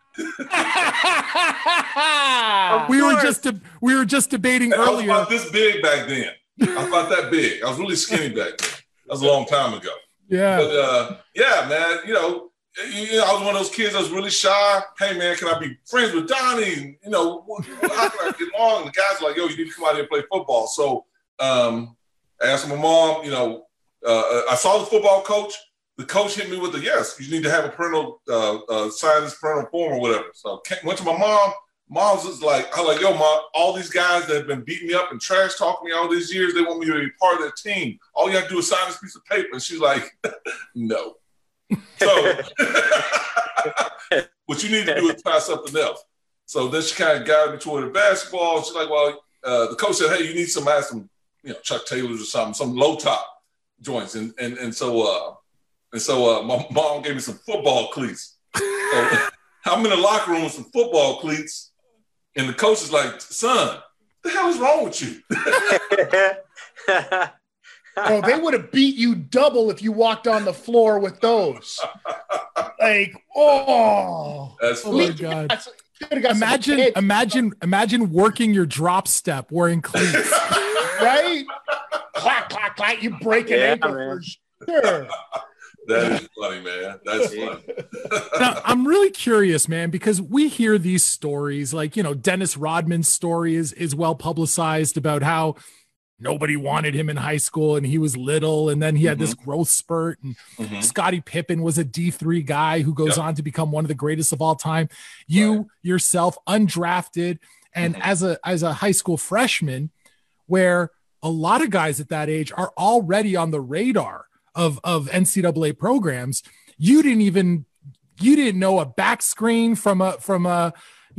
man! we were just debating earlier. I was about this big back then. I was about that big. I was really skinny back then. That was a long time ago. Yeah. But man, I was one of those kids that was really shy. Hey, man, can I be friends with Donnie? How can I get along? And the guys were like, yo, you need to come out here and play football. So I asked my mom, I saw the football coach. The coach hit me with yes, you need to have a parental, sign this parental form or whatever. So I went to my mom. Mom's just like, I was like, yo, Mom, all these guys that have been beating me up and trash talking me all these years, they want me to be part of their team. All you have to do is sign this piece of paper. And she's like, no. So what you need to do is try something else. So then she kind of guided me toward the basketball. She's like, well, the coach said, hey, you need some Chuck Taylors or something, some low top joints. And so my mom gave me some football cleats. So I'm in the locker room with some football cleats. And the coach is like, son, what the hell is wrong with you? Oh, they would have beat you double if you walked on the floor with those. That's my God. Imagine working your drop step wearing cleats. Right? Clack, clack, clack. You break an ankle for sure. That is funny, man. That's funny. Now, I'm really curious, man, because we hear these stories like, Dennis Rodman's story is well publicized about how nobody wanted him in high school and he was little. And then he had this growth spurt. And Scottie Pippen was a D3 guy who goes on to become one of the greatest of all time. You yourself undrafted and as a high school freshman, where a lot of guys at that age are already on the radar of NCAA programs. You didn't know a back screen from a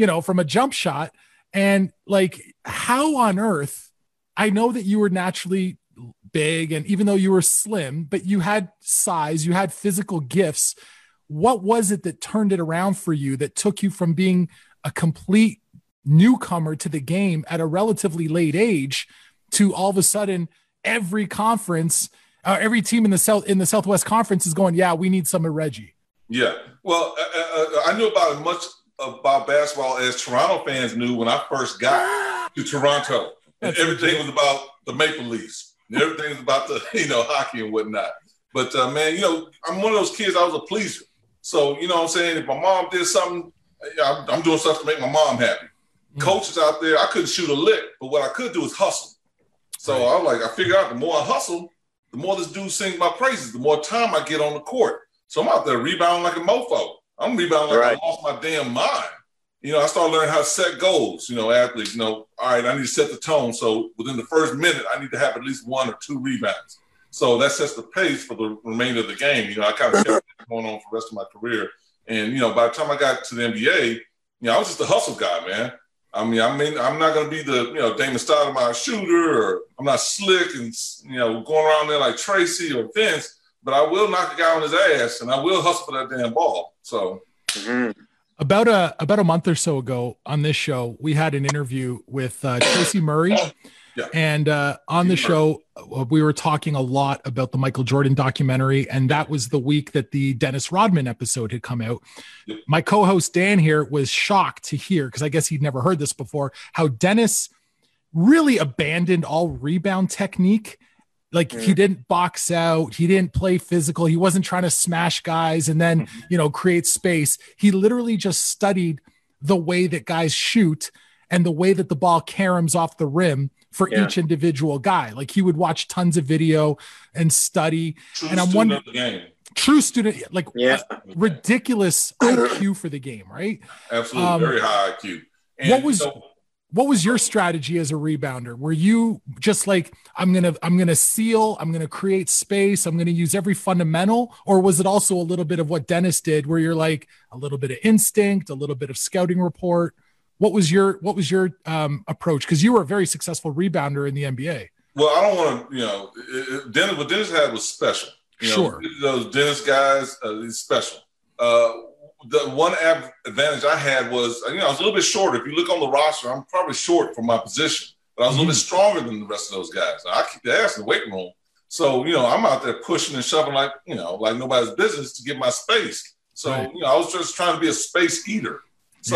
jump shot. And like, how on earth, I know that you were naturally big and even though you were slim, but you had size, you had physical gifts. What was it that turned it around for you that took you from being a complete newcomer to the game at a relatively late age to all of a sudden every conference, every team in the Southwest Conference is going, yeah, we need some of Reggie. Yeah. Well, I knew about as much about basketball as Toronto fans knew when I first got to Toronto. And everything was about the Maple Leafs. And everything was about the, hockey and whatnot. But, man, I'm one of those kids, I was a pleaser. So, what I'm saying? If my mom did something, I'm doing stuff to make my mom happy. Coaches out there, I couldn't shoot a lick, but what I could do is hustle. So I was like, I figured out the more I hustle, the more this dude sings my praises, the more time I get on the court. So I'm out there rebounding like a mofo. I'm rebounding like I lost my damn mind. I started learning how to set goals. Athletes, all right, I need to set the tone. So within the first minute, I need to have at least 1 or 2 rebounds. So that sets the pace for the remainder of the game. I kind of kept that going on for the rest of my career. And, by the time I got to the NBA, I was just a hustle guy, man. I'm not going to be the, Damon Stoudemire shooter, or I'm not slick and, going around there like Tracy or Vince, but I will knock a guy on his ass and I will hustle for that damn ball. So. About a month or so ago on this show, we had an interview with Tracy Murray. Yeah. And on the show, we were talking a lot about the Michael Jordan documentary. And that was the week that the Dennis Rodman episode had come out. Yep. My co-host Dan here was shocked to hear, because I guess he'd never heard this before, how Dennis really abandoned all rebound technique. Like he didn't box out. He didn't play physical. He wasn't trying to smash guys and then, create space. He literally just studied the way that guys shoot and the way that the ball caroms off the rim for each individual guy. Like he would watch tons of video and study. And I'm wondering, true student, like ridiculous IQ for the game, right? Absolutely, very high IQ. And what was your strategy as a rebounder? Were you just like, I'm gonna seal, I'm gonna create space, I'm gonna use every fundamental, or was it also a little bit of what Dennis did, where you're like a little bit of instinct, a little bit of scouting report? What was your approach? Because you were a very successful rebounder in the NBA. Well, I don't want to, Dennis. What Dennis had was special. Sure, those Dennis guys is special. The one advantage I had was, I was a little bit shorter. If you look on the roster, I'm probably short for my position, but I was a little bit stronger than the rest of those guys. I keep the ass in the weight room, so I'm out there pushing and shoving like nobody's business to get my space. So I was just trying to be a space eater. So,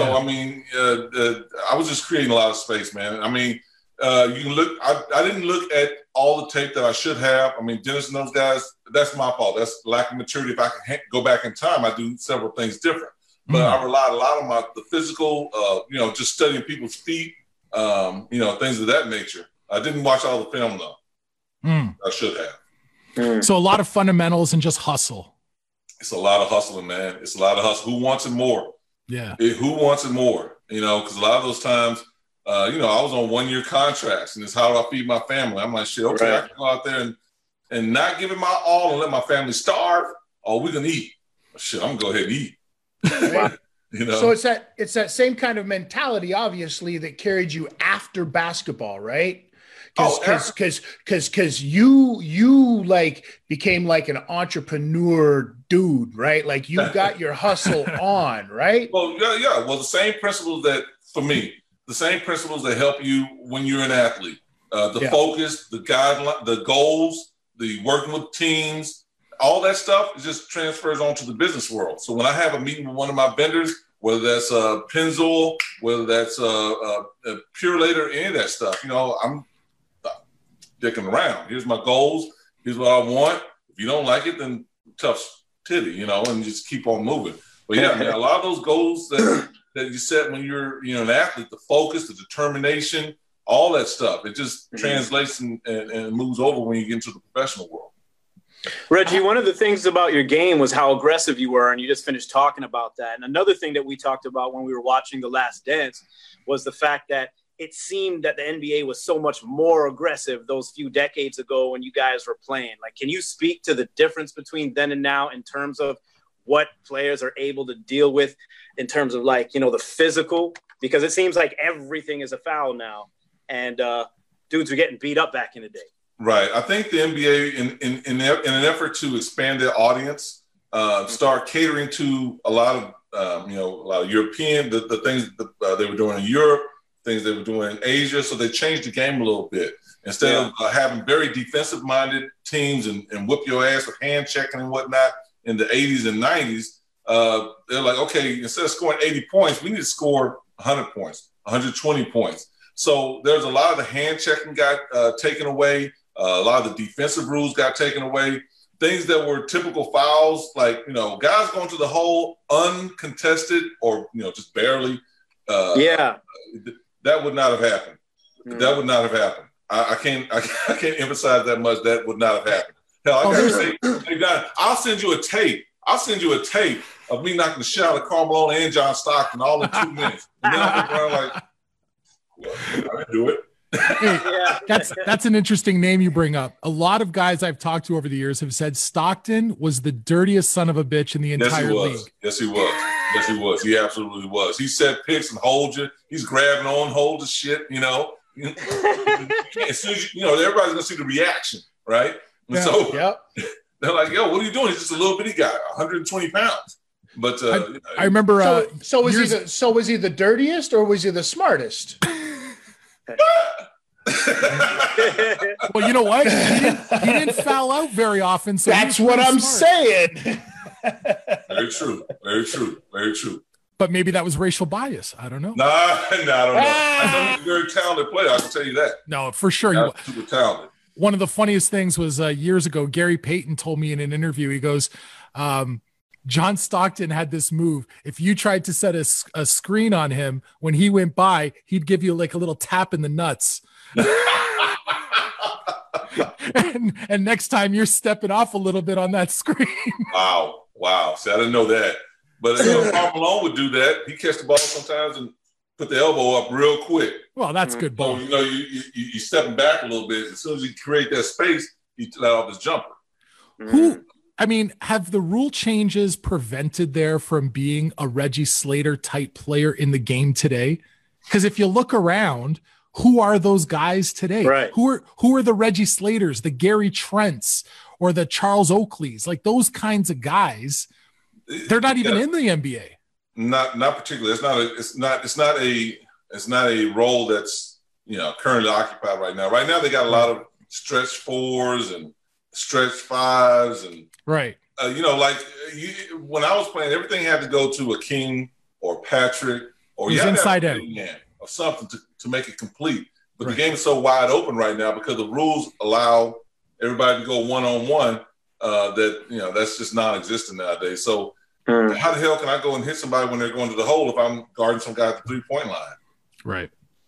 I was just creating a lot of space, man. I mean, you can look, I didn't look at all the tape that I should have. I mean, Dennis and those guys, that's my fault. That's lack of maturity. If I can go back in time, I do several things different. But I relied a lot on the physical, just studying people's feet, things of that nature. I didn't watch all the film, though. I should have. So a lot of fundamentals and just hustle. It's a lot of hustling, man. It's a lot of hustle. Who wants it more? Yeah. Who wants it more? Because a lot of those times, I was on 1-year contracts, and it's how do I feed my family? I'm like, shit, okay, I can go out there and not give it my all and let my family starve, or we can eat. Shit, I'm gonna go ahead and eat. So it's that same kind of mentality, obviously, that carried you after basketball, right? Because you like became like an entrepreneur dude, right? Like you got your hustle on, right? Well, yeah. Well, the same principles that, for me, the same principles that help you when you're an athlete. The focus, the guideline, the goals, the working with teams, all that stuff, it just transfers onto the business world. So when I have a meeting with one of my vendors, whether that's Pennzoil, whether that's Purelator, any of that stuff, I'm dicking around. Here's my goals. Here's what I want. If you don't like it, then tough titty, and just keep on moving. But yeah, man, a lot of those goals that you set when you're an athlete, the focus, the determination, all that stuff, it just translates and moves over when you get into the professional world. Reggie, one of the things about your game was how aggressive you were, and you just finished talking about that. And another thing that we talked about when we were watching The Last Dance was the fact that it seemed that the NBA was so much more aggressive those few decades ago when you guys were playing. Like, can you speak to the difference between then and now in terms of what players are able to deal with in terms of the physical? Because it seems like everything is a foul now, and dudes are getting beat up back in the day. Right. I think the NBA, in an effort to expand their audience, start catering to a lot of European, the things that they were doing in Europe, things they were doing in Asia. So they changed the game a little bit. Instead of having very defensive-minded teams and whip your ass with hand checking and whatnot in the 80s and 90s, they're like, okay, instead of scoring 80 points, we need to score 100 points, 120 points. So there's a lot of the hand checking got taken away. A lot of the defensive rules got taken away. Things that were typical fouls, like, guys going to the hole uncontested or, just barely. That would not have happened. That would not have happened. I can't emphasize that much. That would not have happened. Hell, I gotta say, hey, Don, I'll send you a tape. Of me knocking the shit out of Carmelo and John Stockton all in 2 minutes. And then I look around like, well, I didn't do it. Hey, that's an interesting name you bring up. A lot of guys I've talked to over the years have said Stockton was the dirtiest son of a bitch in the entire league. Yes, he was. Yes, he was. He absolutely was. He set picks and hold you. He's grabbing on, hold the shit, As soon as everybody's going to see the reaction, right? And so they're like, yo, what are you doing? He's just a little bitty guy, 120 pounds. But I remember. So was he the dirtiest or was he the smartest? Well, you know what? He didn't foul out very often. So that's what I'm saying. Very true. Very true. Very true. But maybe that was racial bias. I don't know. No, I don't know. I know he's a very talented player. I can tell you that. No, for sure. Super talented. One of the funniest things was years ago, Gary Payton told me in an interview, he goes, John Stockton had this move. If you tried to set a screen on him when he went by, he'd give you like a little tap in the nuts. and next time you're stepping off a little bit on that screen. Wow. See, I didn't know that. But Karl Malone would do that. He catch the ball sometimes and put the elbow up real quick. Well, that's good ball. So, you stepping back a little bit. As soon as you create that space, you let off his jumper. Have the rule changes prevented there from being a Reggie Slater type player in the game today? Because if you look around, who are those guys today? Right. Who are the Reggie Slaters, the Gary Trents, or the Charles Oakleys? Like those kinds of guys, they're not even in the NBA. Not particularly. It's not a role that's currently occupied right now. Right now they got a lot of stretch fours and stretch fives and right. When I was playing, everything had to go to a King or Patrick or you had inside out or something to make it complete. But the game is so wide open right now because the rules allow everybody to go one-on-one that's just non-existent nowadays. So how the hell can I go and hit somebody when they're going to the hole if I'm guarding some guy at the 3-point line? Right.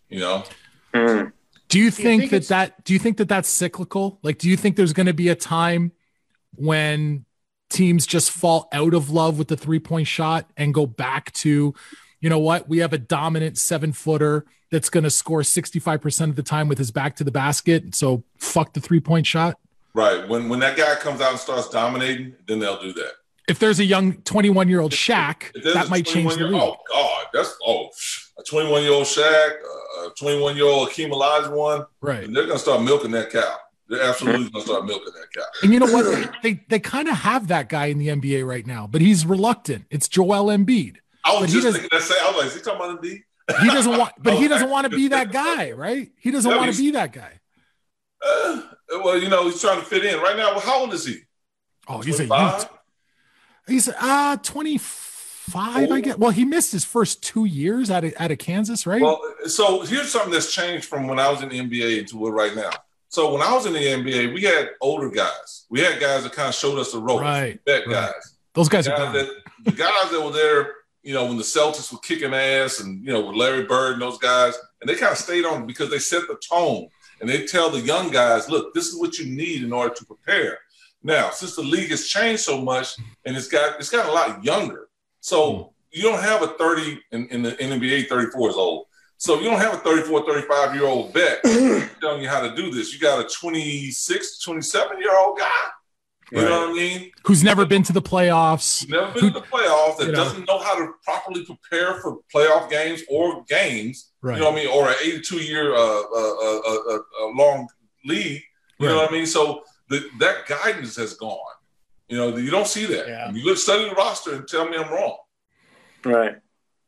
Do you think that that's cyclical? Like, do you think there's going to be a time when teams just fall out of love with the 3-point shot and go back to, we have a dominant 7-footer that's going to score 65% of the time with his back to the basket. So fuck the 3-point shot. Right. When that guy comes out and starts dominating, then they'll do that. If there's a young 21-year-old Shaq, that might change the league. Oh God, a 21-year-old Shaq, a 21-year-old Hakeem Olajuwon. Right. And they're going to start milking that cow. They're absolutely going to start milking that cow. And you know what? They kind of have that guy in the NBA right now, but he's reluctant. It's Joel Embiid. I was just thinking that same. I was like, is he talking about Embiid? He doesn't want, but he doesn't want to be that guy, right? He doesn't want to be that guy. He's trying to fit in right now. Well, how old is he? Oh, he's 25? He's 25, I guess. Well, he missed his first 2 years out of Kansas, right? Well, so here's something that's changed from when I was in the NBA into right now. So when I was in the NBA, we had older guys. We had guys that kind of showed us the ropes. Right. Guys. Those guys the guys that were there, when the Celtics were kicking ass and, with Larry Bird and those guys, and they kind of stayed on because they set the tone. And they tell the young guys, look, this is what you need in order to prepare. Now, since the league has changed so much and it's got a lot younger, so you don't have a 30 in the NBA, 34 is old. So you don't have a 34, 35-year-old vet telling you how to do this. You got a 26, 27-year-old guy. You know what I mean? Who's never been to the playoffs. That doesn't know how to properly prepare for playoff games or games. Right. You know what I mean? Or an 82-year long league. You know what I mean? So that guidance has gone. You don't see that. Yeah. You look, study the roster and tell me I'm wrong. Right.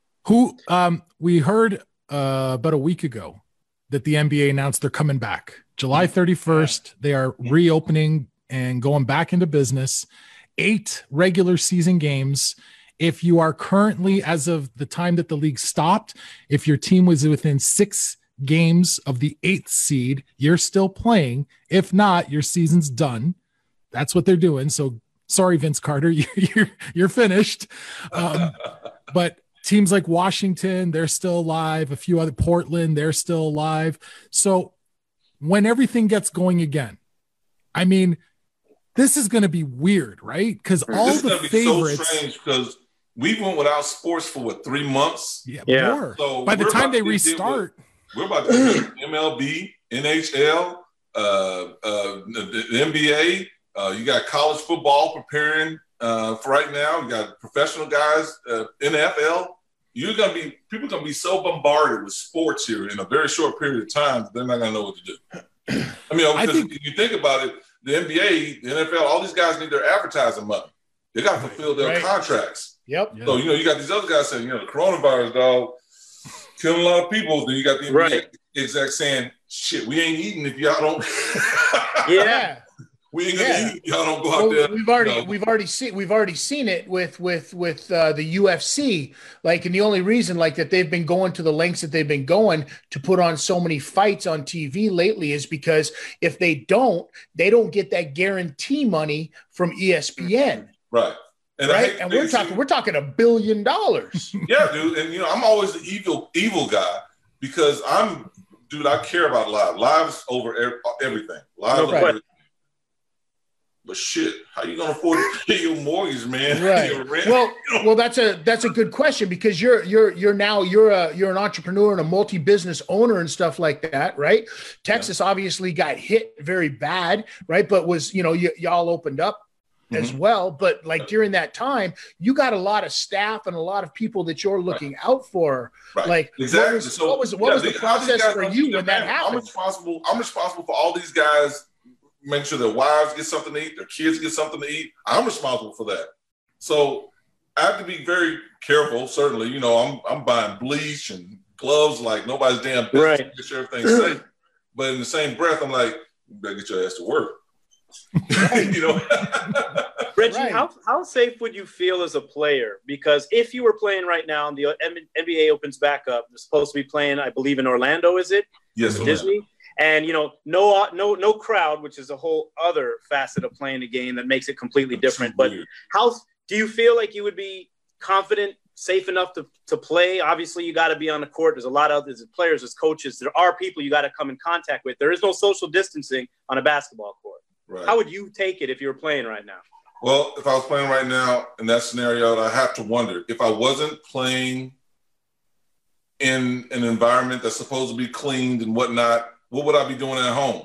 We heard about a week ago that the NBA announced they're coming back. July 31st, they are reopening and going back into business. 8 regular season games. If you are currently, as of the time that the league stopped, if your team was within 6 games of the 8th seed, you're still playing. If not, your season's done. That's what they're doing. So sorry, Vince Carter, you're finished. But teams like Washington, they're still alive. A few other, Portland, they're still alive. So when everything gets going again, I mean, this is going to be weird, right? Because all the favorites. So strange because we went without sports for 3 months. Yeah. More. So by the time they restart, we're about to get MLB, NHL, the NBA. You got college football preparing for right now. You got professional guys, NFL. People are gonna be so bombarded with sports here in a very short period of time that they're not gonna know what to do. I mean, because if you think about it, the NBA, the NFL, all these guys need their advertising money. They got to fulfill their contracts. Yep. So, you got these other guys saying, the coronavirus, dog, killing a lot of people. Then you got the NBA exec saying, shit, we ain't eating if y'all don't. Yeah. We ain't gonna eat. Y'all don't go out there. We've already seen it with the UFC. Like, and the only reason that they've been going to the lengths that they've been going to put on so many fights on TV lately is because if they don't get that guarantee money from ESPN. Right. And right, and we're talking $1 billion. Yeah, dude, and I'm always the evil guy because I care about lives over everything. Lives over everything. But shit, how you gonna afford to pay your mortgage, man? Right. Well, that's a good question because you're an entrepreneur and a multi-business owner and stuff like that, right? Texas obviously got hit very bad, right? But was y'all opened up as well, but like during that time, you got a lot of staff and a lot of people that you're looking out for. Right. Like exactly. What was the process for you when that happened? I'm responsible for all these guys. Make sure their wives get something to eat, their kids get something to eat. I'm responsible for that. So I have to be very careful. Certainly, I'm buying bleach and gloves like nobody's damn business to make sure everything's safe. But in the same breath, I'm like, you better get your ass to work. Reggie, how safe would you feel as a player? Because if you were playing right now and the NBA opens back up, they're supposed to be playing, I believe, in Orlando, is it? Yes, Disney. And no crowd, which is a whole other facet of playing the game that makes it completely different. But how do you feel like you would be confident, safe enough to play? Obviously, you got to be on the court. There's a lot of others, players, as coaches. There are people you got to come in contact with. There is no social distancing on a basketball court. Right. How would you take it if you were playing right now? Well, if I was playing right now in that scenario, I have to wonder if I wasn't playing in an environment that's supposed to be cleaned and whatnot. What would I be doing at home?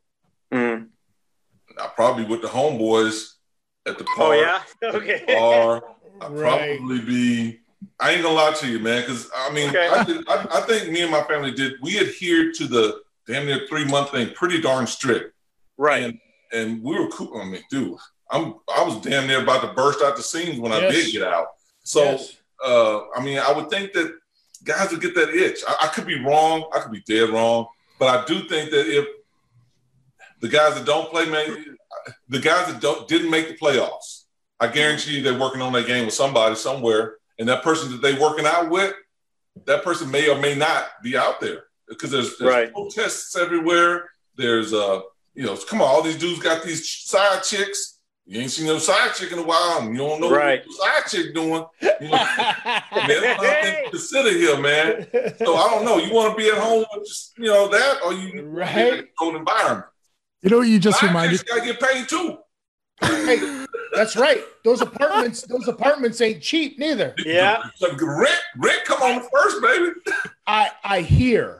I probably with the homeboys at the park. Oh, yeah? Okay. Or I'd probably be – I ain't going to lie to you, man, because, I think me and my family we adhered to the damn near 3-month thing pretty darn strict. Right. And we were cool. I mean, dude, I was damn near about to burst out the seams when I did get out. So, I would think that guys would get that itch. I could be wrong. I could be dead wrong. But I do think that if the guys that don't play, the guys that didn't make the playoffs, I guarantee you they're working on that game with somebody somewhere, and that person that they're working out with, that person may or may not be out there because there's protests everywhere. There's come on, all these dudes got these side chicks. You ain't seen no side chick in a while, and you don't know what the side chick doing. Man, that's another thing to consider here, man. So I don't know. You want to be at home with just, that, or you in a controlled environment. You know what you just reminded? You gotta get paid too. Hey, that's right. Those apartments ain't cheap neither. Yeah. Rent come on first, baby. I hear.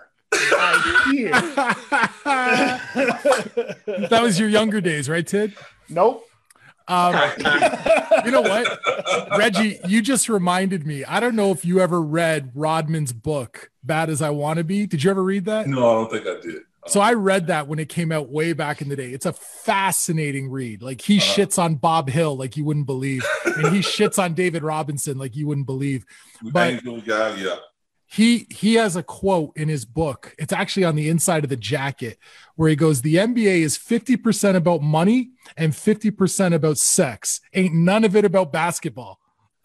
That was your younger days, right, Tid? Nope. You know what, Reggie, you just reminded me. I don't know if you ever read Rodman's book, Bad as I Want to Be. Did you ever read that? No, I don't think I did. So I read that when it came out way back in the day. It's a fascinating read. Like he shits on Bob Hill like you wouldn't believe. And he shits on David Robinson like you wouldn't believe. But he has a quote in his book. It's actually on the inside of the jacket where he goes, the NBA is 50% about money and 50% about sex. Ain't none of it about basketball.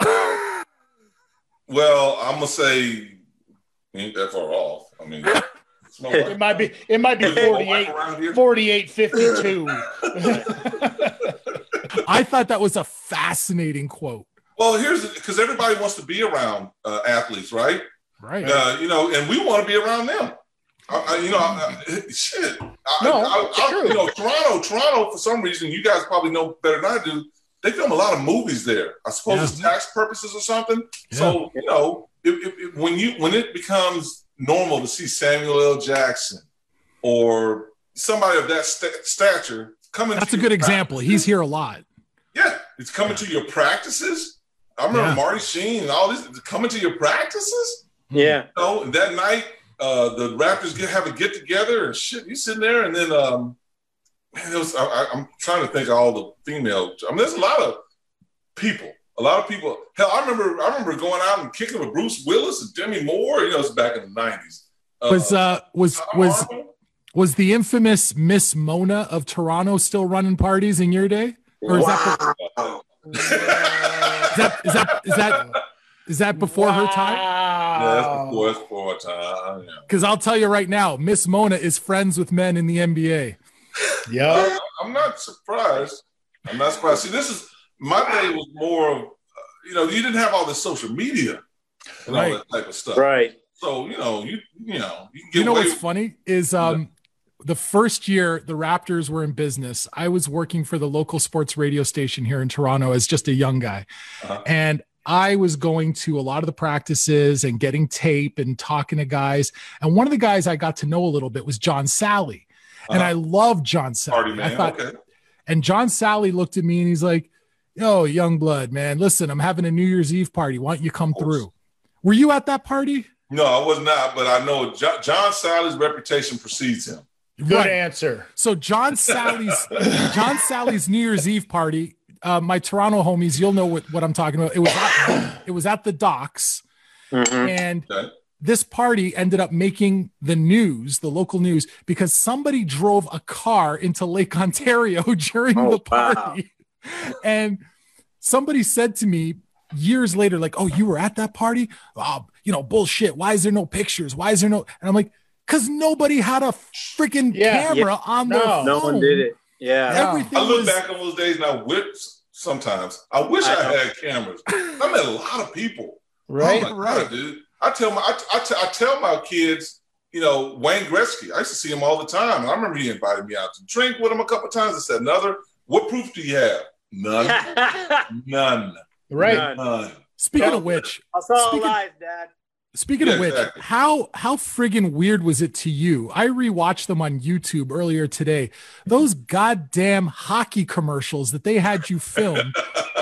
Well, I'm going to say ain't that far off. I mean, it might be 48, 52. I thought that was a fascinating quote. Well, because everybody wants to be around athletes, right? Right. And we want to be around them. Shit. Toronto, for some reason, you guys probably know better than I do. They film a lot of movies there. I suppose it's tax purposes or something. Yeah. So, when it becomes normal to see Samuel L. Jackson or somebody of that stature coming, that's a good example. He's here a lot. Yeah, it's coming to your practices. I remember Marty Sheen and all this coming to your practices. Yeah. That night, the Raptors have a get together and shit. You sitting there, and then I'm trying to think of all the female. I mean, there's a lot of people. Hell, I remember going out and kicking with Bruce Willis and Demi Moore. It's back in the 90s. Was the infamous Miss Mona of Toronto still running parties in your day? Or is is that before her time? Yeah, that's before her time. Because I'll tell you right now, Miss Mona is friends with men in the NBA. Yeah, I'm not surprised. See, this is my day was more of, you didn't have all this social media and all that type of stuff. Right. So, you can get You know away what's funny is the first year the Raptors were in business, I was working for the local sports radio station here in Toronto as just a young guy. And I was going to a lot of the practices and getting tape and talking to guys. And one of the guys I got to know a little bit was John Sally. And I loved John Sally. I thought, and John Sally looked at me and he's like, yo, young blood, man, listen, I'm having a New Year's Eve party. Why don't you come through? Were you at that party? No, I was not, but I know John Sally's reputation precedes him. Good answer. So John Sally's New Year's Eve party, my Toronto homies, you'll know what I'm talking about. It was at the docks. And this party ended up making the news, the local news, because somebody drove a car into Lake Ontario during the party. Wow. And somebody said to me years later, like, oh, you were at that party? Oh, bullshit. Why is there no pictures? Why is there no? And I'm like, because nobody had a freaking camera on their phone. No one did it. Yeah. Everything I look back on those days and I wish sometimes. I wish I had cameras. I met a lot of people. Right. Oh my God, dude. I tell my kids, Wayne Gretzky, I used to see him all the time. And I remember he invited me out to drink with him a couple of times. I said, what proof do you have? None. None. Right. None. Speaking of which, I saw live, Dad. Speaking of which, how friggin' weird was it to you? I rewatched them on YouTube earlier today. Those goddamn hockey commercials that they had you film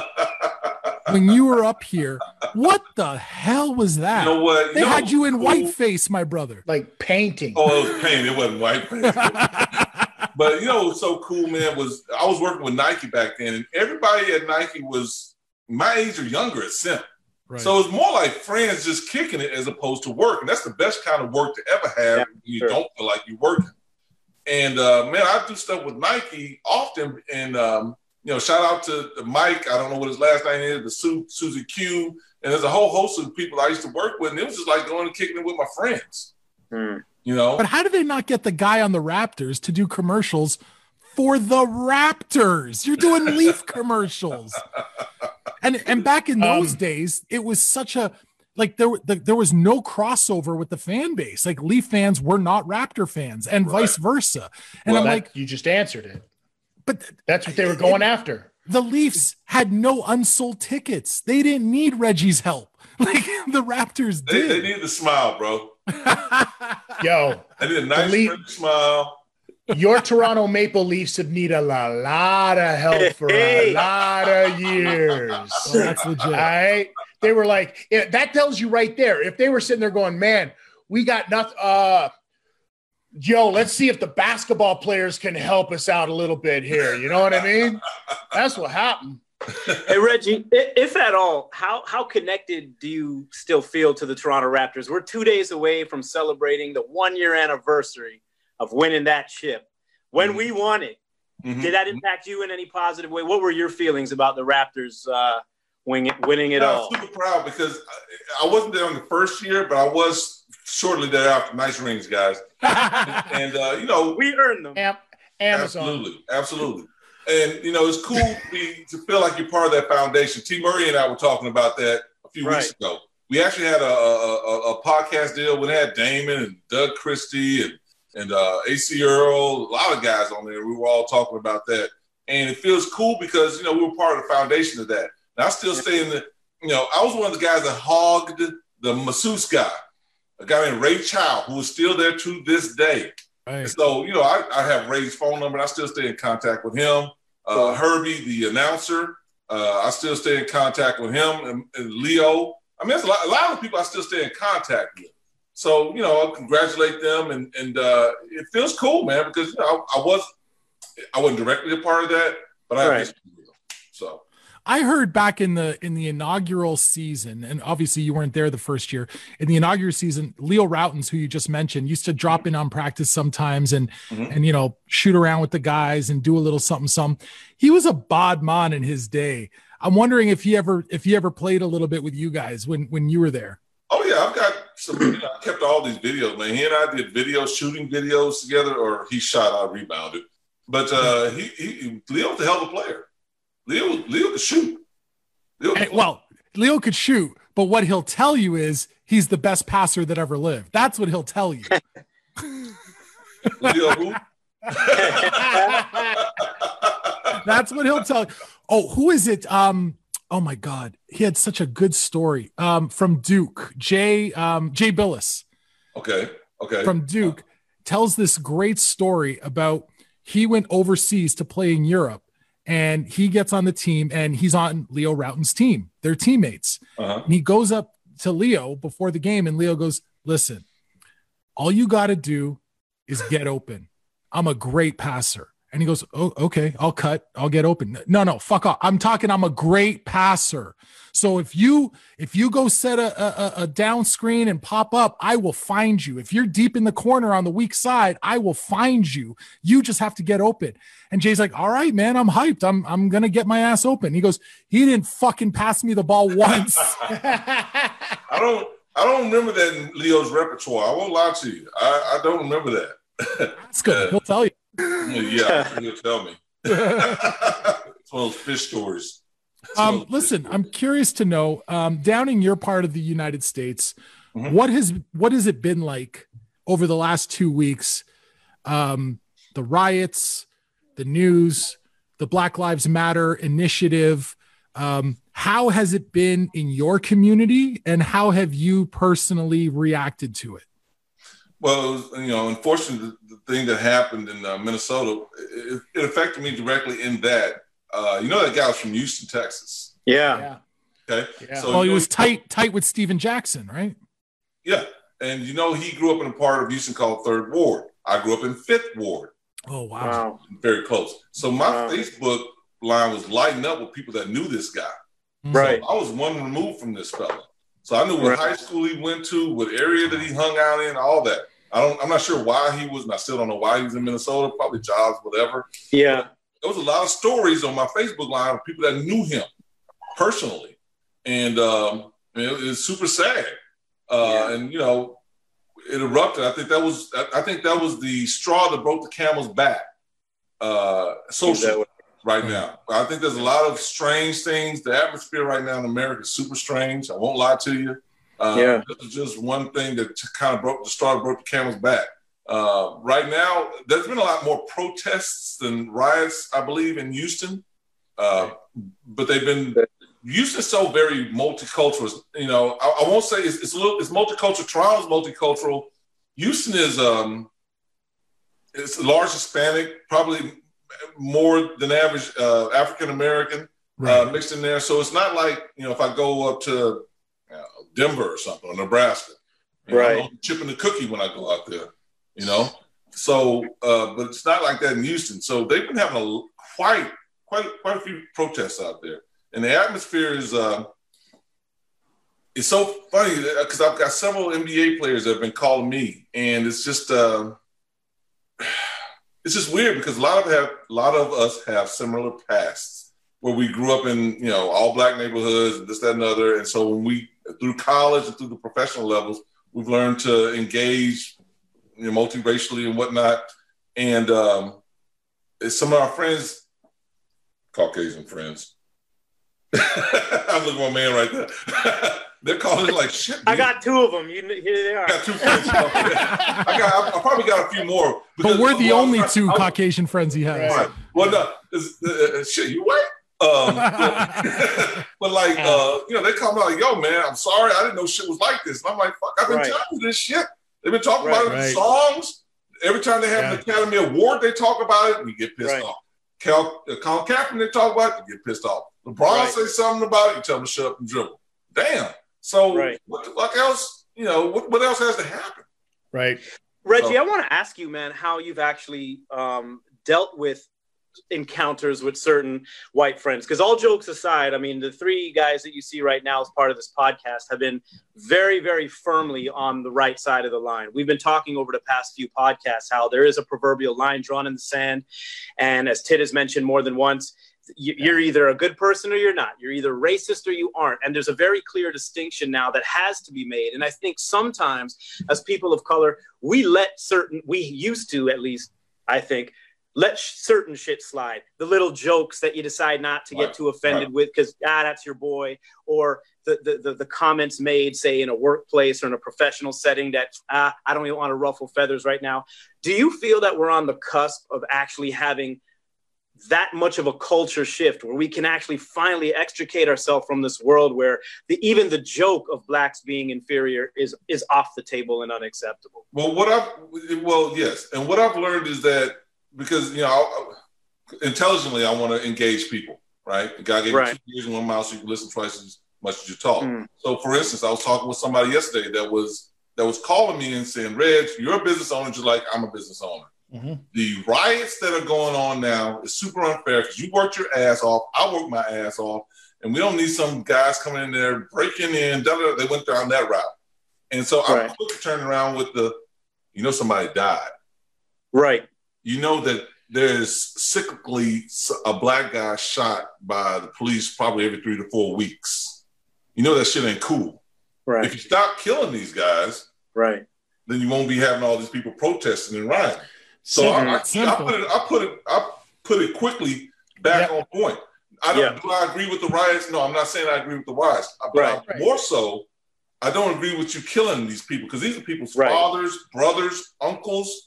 when you were up here. What the hell was that? You know what? They had you in whiteface, my brother. Like painting. Oh, it was paint. It wasn't whiteface. But what was so cool, man, was I was working with Nike back then, and everybody at Nike was my age or younger at Simp. Right. So it's more like friends just kicking it as opposed to work. And that's the best kind of work to ever have when you don't feel like you're working. And, man, I do stuff with Nike often. And, shout out to Mike. I don't know what his last name is, but Susie Q. And there's a whole host of people I used to work with. And it was just like going and kicking it with my friends. But how did they not get the guy on the Raptors to do commercials for the Raptors? You're doing Leaf commercials. And back in those days, it was such a there was no crossover with the fan base. Like Leaf fans were not Raptor fans, and vice versa. And I'm like, you just answered it. But that's what they were going after. The Leafs had no unsold tickets. They didn't need Reggie's help. Like the Raptors did. They need the smile, bro. Yo, I need a nice smile. Your Toronto Maple Leafs have needed a lot of help for a lot of years. Oh, that's legit. All right? They were like, that tells you right there. If they were sitting there going, man, we got nothing. Let's see if the basketball players can help us out a little bit here. You know what I mean? That's what happened. Hey, Reggie, if at all, how connected do you still feel to the Toronto Raptors? We're 2 days away from celebrating the 1-year anniversary of winning that chip. When we won it, did that impact you in any positive way? What were your feelings about the Raptors winning it all? I was super proud because I wasn't there on the first year, but I was shortly thereafter. Nice rings, guys. and we earned them. Amazon. Absolutely. And, it's cool to feel like you're part of that foundation. T. Murray and I were talking about that a few weeks ago. We actually had a podcast deal. We had Damon and Doug Christie and AC Earl, a lot of guys on there. We were all talking about that. And it feels cool because, we were part of the foundation of that. And I still stay in I was one of the guys that hogged the masseuse guy, a guy named Ray Chow, who is still there to this day. Right. So, I have Ray's phone number, and I still stay in contact with him. Herbie, the announcer, I still stay in contact with him, and Leo. I mean, there's a lot of people I still stay in contact with. So, I congratulate them, and it feels cool, man, because I wasn't directly a part of that, but I have history with them. So I heard back in the inaugural season, and obviously you weren't there the first year, in the inaugural season, Leo Routens, who you just mentioned, used to drop in on practice sometimes and shoot around with the guys and do a little something. He was a bod man in his day. I'm wondering if he ever played a little bit with you guys when you were there. Oh yeah, I've got some. I kept all these videos, man. He and I did shooting videos together, or he shot, I rebounded. But Leo's a hell of a player. Leo could shoot. Leo could shoot, but what he'll tell you is he's the best passer that ever lived. That's what he'll tell you. Leo who? That's what he'll tell you. Oh, who is it? Oh my God, he had such a good story. From Duke, Jay Billis. Okay. From Duke, tells this great story about he went overseas to play in Europe, and he gets on the team, and he's on Leo Routen's team. They're teammates. And he goes up to Leo before the game, and Leo goes, "Listen, all you got to do is get open. I'm a great passer." And he goes, "Oh, okay, I'll get open." No, fuck off. I'm a great passer. So if you go set a down screen and pop up, I will find you. If you're deep in the corner on the weak side, I will find you. You just have to get open. And Jay's like, "All right, man, I'm hyped. I'm going to get my ass open." He goes, "He didn't fucking pass me the ball once." I don't remember that in Leo's repertoire. I won't lie to you. I don't remember that. That's good. He'll tell you. Yeah, he'll tell me. It's one of those fish stories. Listen, I'm curious to know, down in your part of the United States, what has it been like over the last 2 weeks? The riots, the news, the Black Lives Matter initiative. How has it been in your community, and how have you personally reacted to it? Well, unfortunately, the thing that happened in Minnesota, it affected me directly in that, that guy was from Houston, Texas. Yeah. Okay. Yeah. So he was tight with Steven Jackson, right? Yeah. And, he grew up in a part of Houston called 3rd Ward. I grew up in 5th Ward. Oh, wow. Very close. So my Facebook line was lighting up with people that knew this guy. Right. So I was one removed from this fella. So I knew what high school he went to, what area that he hung out in, all that. I'm not sure why he was, and I still don't know why he was in Minnesota, probably jobs, whatever. Yeah. There was a lot of stories on my Facebook line of people that knew him personally. And it was super sad. And, it erupted. I think that was the straw that broke the camel's back socially right now. I think there's a lot of strange things. The atmosphere right now in America is super strange. I won't lie to you. This is just one thing that kind of broke the camel's back. Right now, there's been a lot more protests than riots, I believe, in Houston. But Houston's so very multicultural. I won't say it's multicultural. Toronto's multicultural. Houston is it's large Hispanic, probably more than average African American mixed in there. So it's not like if I go up to Denver or something, or Nebraska. I'm chipping the cookie when I go out there, So, but it's not like that in Houston. So they've been having quite a few protests out there, and the atmosphere is it's so funny because I've got several NBA players that have been calling me, and it's just weird because a lot of us have similar pasts where we grew up in all black neighborhoods and this, that, and other, and so when we through college and through the professional levels, we've learned to engage multiracially and whatnot. And some of our friends, Caucasian friends, I'm looking at my man right there. They're calling it like shit. Dude. I got 2 of them. Here they are. I got 2 friends. I probably got a few more. But we're the only 2 Caucasian friends he has. Right. Well, no, shit, you white? But like, they come out like, "Yo, man, I'm sorry, I didn't know shit was like this." And I'm like, "Fuck, I've been telling you this shit. They've been talking about it in songs. Every time they have an Academy Award, they talk about it, and you get pissed off. Colin Kaepernick, they talk about it, you get pissed off. LeBron say something about it, you tell him to shut up and dribble. Damn. So what the fuck else? What else has to happen? Right. Reggie, I want to ask you, man, how you've actually dealt with encounters with certain white friends, because all jokes aside, I mean, the 3 guys that you see right now as part of this podcast have been very, very firmly on the right side of the line. We've been talking over the past few podcasts how there is a proverbial line drawn in the sand, and as Tid has mentioned more than once, you're either a good person or you're not. You're either racist or you aren't, and there's a very clear distinction now that has to be made. And I think sometimes as people of color, we used to, at least I think, let certain shit slide. The little jokes that you decide not to get too offended with because that's your boy, or the comments made, say, in a workplace or in a professional setting that I don't even want to ruffle feathers right now. Do you feel that we're on the cusp of actually having that much of a culture shift where we can actually finally extricate ourselves from this world where even the joke of blacks being inferior is off the table and unacceptable? Well, yes. And what I've learned is that, because, intelligently, I want to engage people, right? The guy gave you 2 ears and 1 mouth, so you can listen twice as much as you talk. So, for instance, I was talking with somebody yesterday that was calling me and saying, Reg, you're a business owner just like I'm a business owner. The riots that are going on now is super unfair because you worked your ass off, I worked my ass off, and we don't need some guys coming in there breaking in. They went down that route. And so I'm quick to turn around with somebody died. Right. You know that there's cyclically a black guy shot by the police probably every 3 to 4 weeks. You know that shit ain't cool. Right. If you stop killing these guys, then you won't be having all these people protesting and rioting. So I put it quickly back on point. Do I agree with the riots? No, I'm not saying I agree with the riots. But more so, I don't agree with you killing these people because these are people's fathers, brothers, uncles.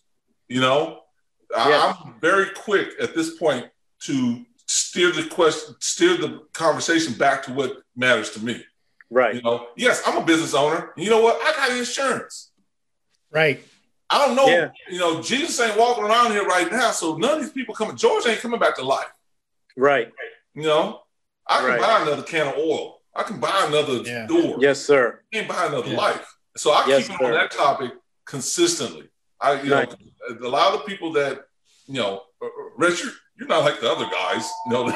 I'm very quick at this point to steer the conversation back to what matters to me. Right. Yes, I'm a business owner. You know what? I got insurance. Right. I don't know. Jesus ain't walking around here right now, so none of these people coming. George ain't coming back to life. Right. I can buy another can of oil. I can buy another door. Yes, sir. I can't buy another life. So I keep it on that topic consistently. A lot of the people that, Richard, you're not like the other guys.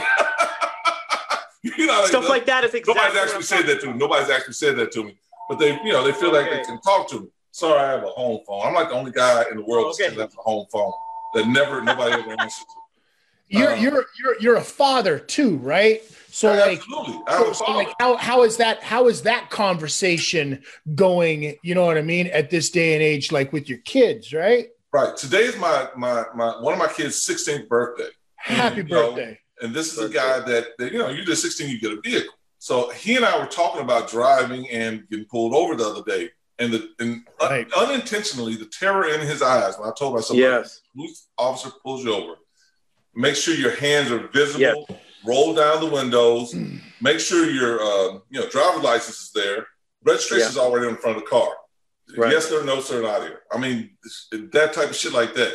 Stuff like that is exactly. Nobody's actually said that to me. But they feel like they can talk to me. Sorry, I have a home phone. I'm like the only guy in the world that has a home phone that nobody ever answers to. You're a father too, right? So absolutely. How is that conversation going? You know what I mean? At this day and age, like with your kids, right? Right. Today is my one of my kids' 16th birthday. Happy birthday! And this is a guy that you did 16, you get a vehicle. So he and I were talking about driving and getting pulled over the other day, and unintentionally the terror in his eyes when I told myself, police officer pulls you over, make sure your hands are visible. Roll down the windows. Make sure your driver's license is there. Registration is already in front of the car. Right. Yes sir, no sir, not here. I mean, that type of shit like that.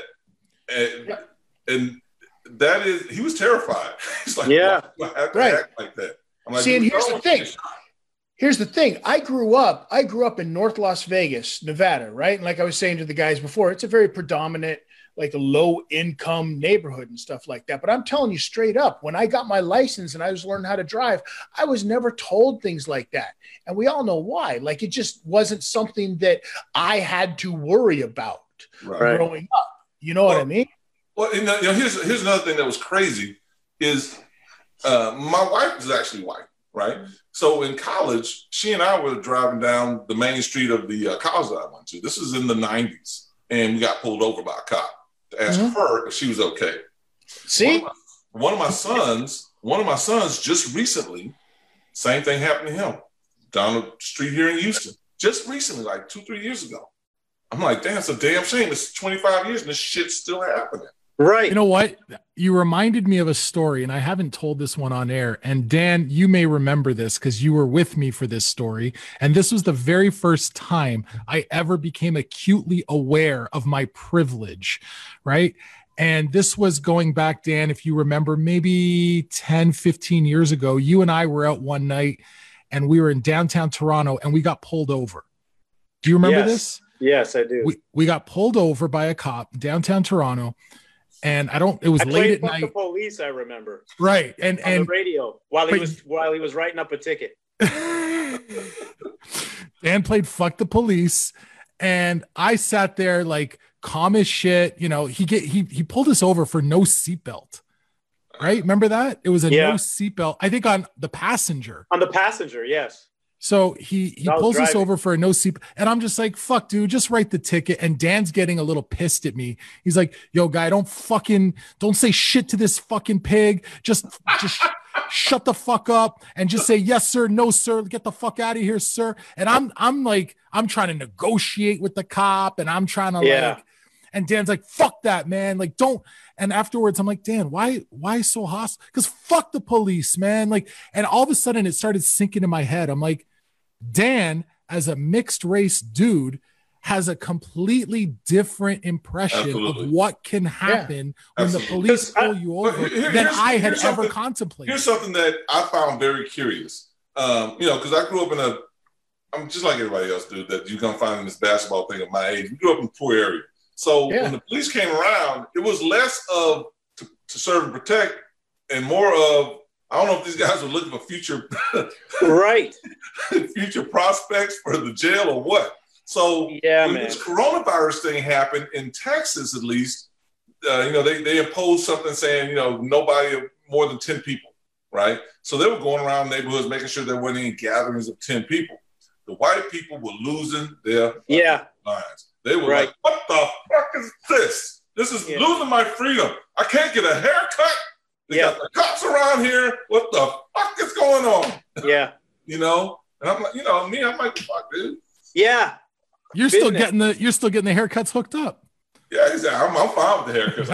And that is, he was terrified. He's like, why do I have to act like that? I'm like, and here's the thing. I grew up in North Las Vegas, Nevada, right? And like I was saying to the guys before, it's a very predominant, like a low income neighborhood and stuff like that. But I'm telling you straight up, when I got my license and I was learning how to drive, I was never told things like that. And we all know why. Like, it just wasn't something that I had to worry about growing up. You know what I mean? Well, here's another thing that was crazy is my wife is actually white, right? So in college, she and I were driving down the main street of the college that I went to. This was in the 90s. And we got pulled over by a cop to ask her if she was okay. See, one of my sons just recently, same thing happened to him down the street here in Houston. Just recently, like 2-3 years ago. I'm like, damn, it's a damn shame. It's 25 years and this shit's still happening. Right. You know what? You reminded me of a story, and I haven't told this one on air. And Dan, you may remember this because you were with me for this story. And this was the very first time I ever became acutely aware of my privilege, right? And this was going back, Dan, if you remember, maybe 10, 15 years ago. You and I were out one night, and we were in downtown Toronto, and we got pulled over. Do you remember this? Yes, I do. We got pulled over by a cop downtown Toronto. And it was late at night. The police, I remember. Right. And the radio while he was writing up a ticket. Dan played Fuck the Police. And I sat there like calm as shit. He pulled us over for no seatbelt. Right? Remember that? It was a no seatbelt. I think on the passenger. On the passenger, yes. So he pulls us over for a no seat, and I'm just like, fuck, dude, just write the ticket. And Dan's getting a little pissed at me. He's like, yo, guy, don't say shit to this fucking pig. Just shut the fuck up and just say yes, sir, no, sir. Get the fuck out of here, sir. And I'm like, I'm trying to negotiate with the cop, and I'm trying to like, and Dan's like, fuck that, man. Like, don't. And afterwards, I'm like, Dan, why so hostile? Because fuck the police, man. Like, and all of a sudden it started sinking in my head. I'm like, Dan, as a mixed race dude, has a completely different impression of what can happen when the police pull you over than I had ever contemplated. Here's something that I found very curious. Because I grew up I'm just like everybody else, dude, that you're going to find in this basketball thing at my age. We grew up in a poor area. So when the police came around, it was less of to serve and protect and more of, I don't know if these guys were looking for future future prospects for the jail or what. So when this coronavirus thing happened in Texas, at least, they imposed something saying, nobody more than 10 people, right? So they were going around neighborhoods making sure there weren't any gatherings of 10 people. The white people were losing their minds. They were like, what the fuck is this? This is losing my freedom. I can't get a haircut. They got the cops around here. What the fuck is going on? Yeah. And I'm like, I'm like, fuck, dude. Yeah. You're still getting the haircuts hooked up. Yeah, exactly. I'm fine with the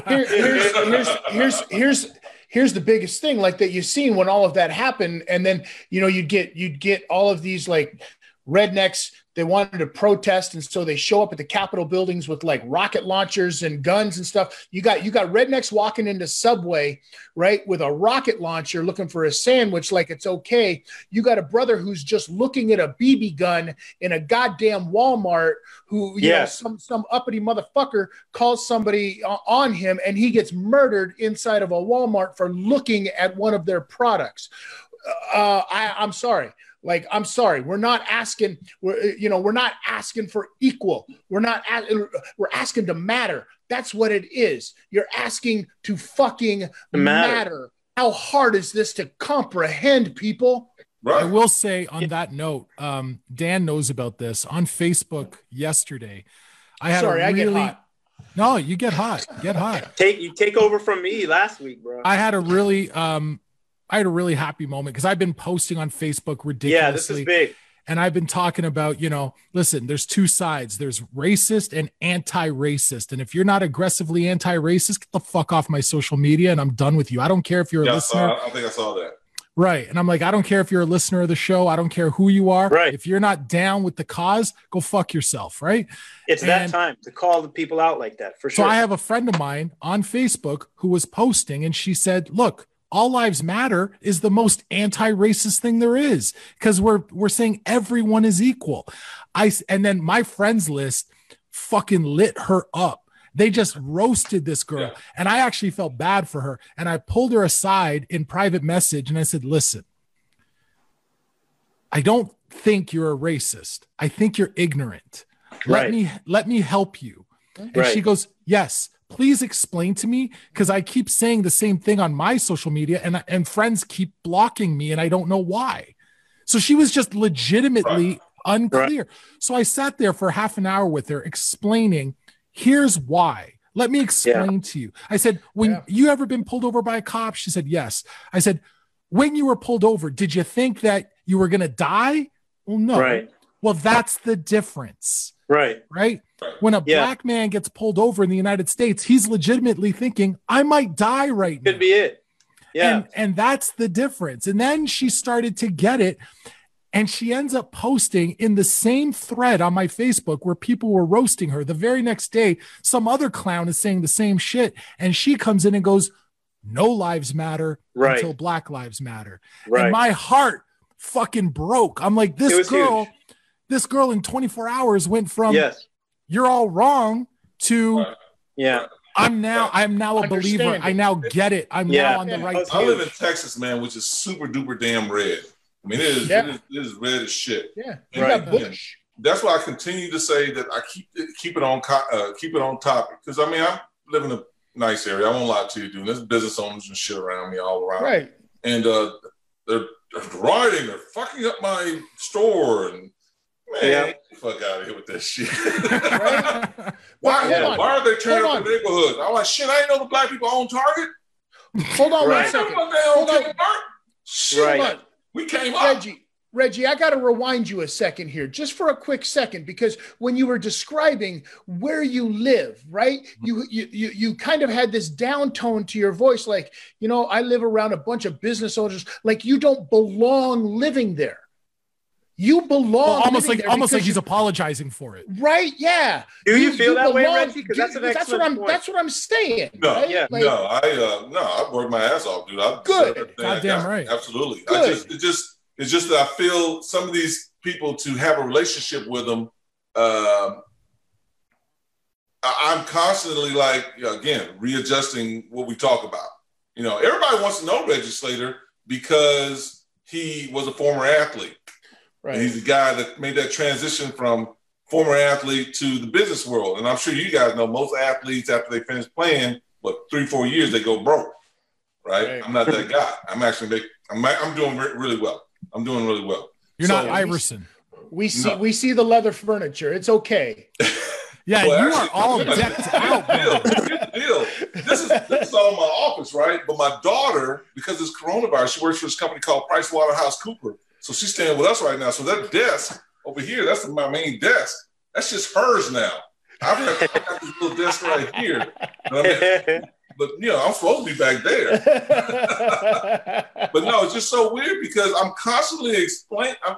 haircuts. Here's the biggest thing, like that you've seen when all of that happened, and then you'd get all of these like rednecks. They wanted to protest, and so they show up at the Capitol buildings with like rocket launchers and guns and stuff. You got rednecks walking into Subway, right, with a rocket launcher looking for a sandwich like it's okay. You got a brother who's just looking at a BB gun in a goddamn Walmart who, some uppity motherfucker calls somebody on him, and he gets murdered inside of a Walmart for looking at one of their products. I'm sorry. Like, I'm sorry, we're not asking for equal. We're asking to matter. That's what it is. You're asking to fucking matter. How hard is this to comprehend, people? Right. I will say on that note, Dan knows about this on Facebook yesterday. I get hot. No, you get hot. Get hot. Take over from me last week, bro. I had a really happy moment because I've been posting on Facebook ridiculously. Yeah, this is big. And I've been talking about, listen, there's two sides. There's racist and anti-racist. And if you're not aggressively anti-racist, get the fuck off my social media and I'm done with you. I don't care if you're a listener. I think I saw that. Right. And I'm like, I don't care if you're a listener of the show. I don't care who you are. Right. If you're not down with the cause, go fuck yourself. Right. It's that time to call the people out like that, for sure. So I have a friend of mine on Facebook who was posting, and she said, look, All Lives Matter is the most anti-racist thing there is because we're saying everyone is equal. And then my friends list fucking lit her up. They just roasted this girl. And I actually felt bad for her. And I pulled her aside in private message and I said, listen, I don't think you're a racist. I think you're ignorant. Let me help you. And she goes, yes. Please explain to me, because I keep saying the same thing on my social media and friends keep blocking me and I don't know why. So she was just legitimately unclear. So I sat there for half an hour with her explaining, here's why. Let me explain to you. I said, when you ever been pulled over by a cop? She said, yes. I said, when you were pulled over, did you think that you were going to die? Well, no. Right. Well, that's the difference. Right. When a black man gets pulled over in the United States, he's legitimately thinking, I might die right now. Could be it. Yeah. And that's the difference. And then she started to get it. And she ends up posting in the same thread on my Facebook where people were roasting her. The very next day, some other clown is saying the same shit. And she comes in and goes, no lives matter until Black Lives Matter. And my heart fucking broke. I'm like, this girl in 24 hours went from you're all wrong to I'm now a believer. I now get it. I'm now on the right page. I live in Texas, man, which is super duper damn red. I mean, it is red as shit. Yeah, and that's why I continue to say that I keep it on topic, because I mean, I live in a nice area. I won't lie to you, dude. There's business owners and shit around me all around. Right. And they're rioting, they're fucking up my store, and man, fuck out of here with that shit. Why are they tearing up the neighborhood? I'm like, shit, I didn't know the black people own Target. Hold on 1 second. Hold on. We came up. Reggie, I got to rewind you a second here, just for a quick second, because when you were describing where you live, right, you kind of had this down tone to your voice, like, you know, I live around a bunch of business owners, like you don't belong living there. You belong. Almost like he's apologizing for it, right? Yeah. Do you feel that way, Reggie? Because that's what I'm saying. No, right? yeah, like, I work my ass off, dude. Good. Goddamn right. Absolutely. Good. It's just that I feel some of these people, to have a relationship with them, I'm constantly like, again, readjusting what we talk about. You know, everybody wants to know Reggie Slater because he was a former athlete. Right. And he's the guy that made that transition from former athlete to the business world. And I'm sure you guys know most athletes, after they finish playing, 3-4 years, they go broke. Right? I'm not that guy. I'm doing really well. I'm doing really well. You're not Iverson. We see the leather furniture. It's okay. Yeah, well, you are all decked out. Here's the deal. This is all my office, right? But my daughter, because it's coronavirus, she works for this company called PricewaterhouseCoopers. So she's staying with us right now. So that desk over here, that's my main desk. That's just hers now. I've got this little desk right here. But, you know, I'm supposed to be back there. But no, it's just so weird because I'm constantly explaining, I'm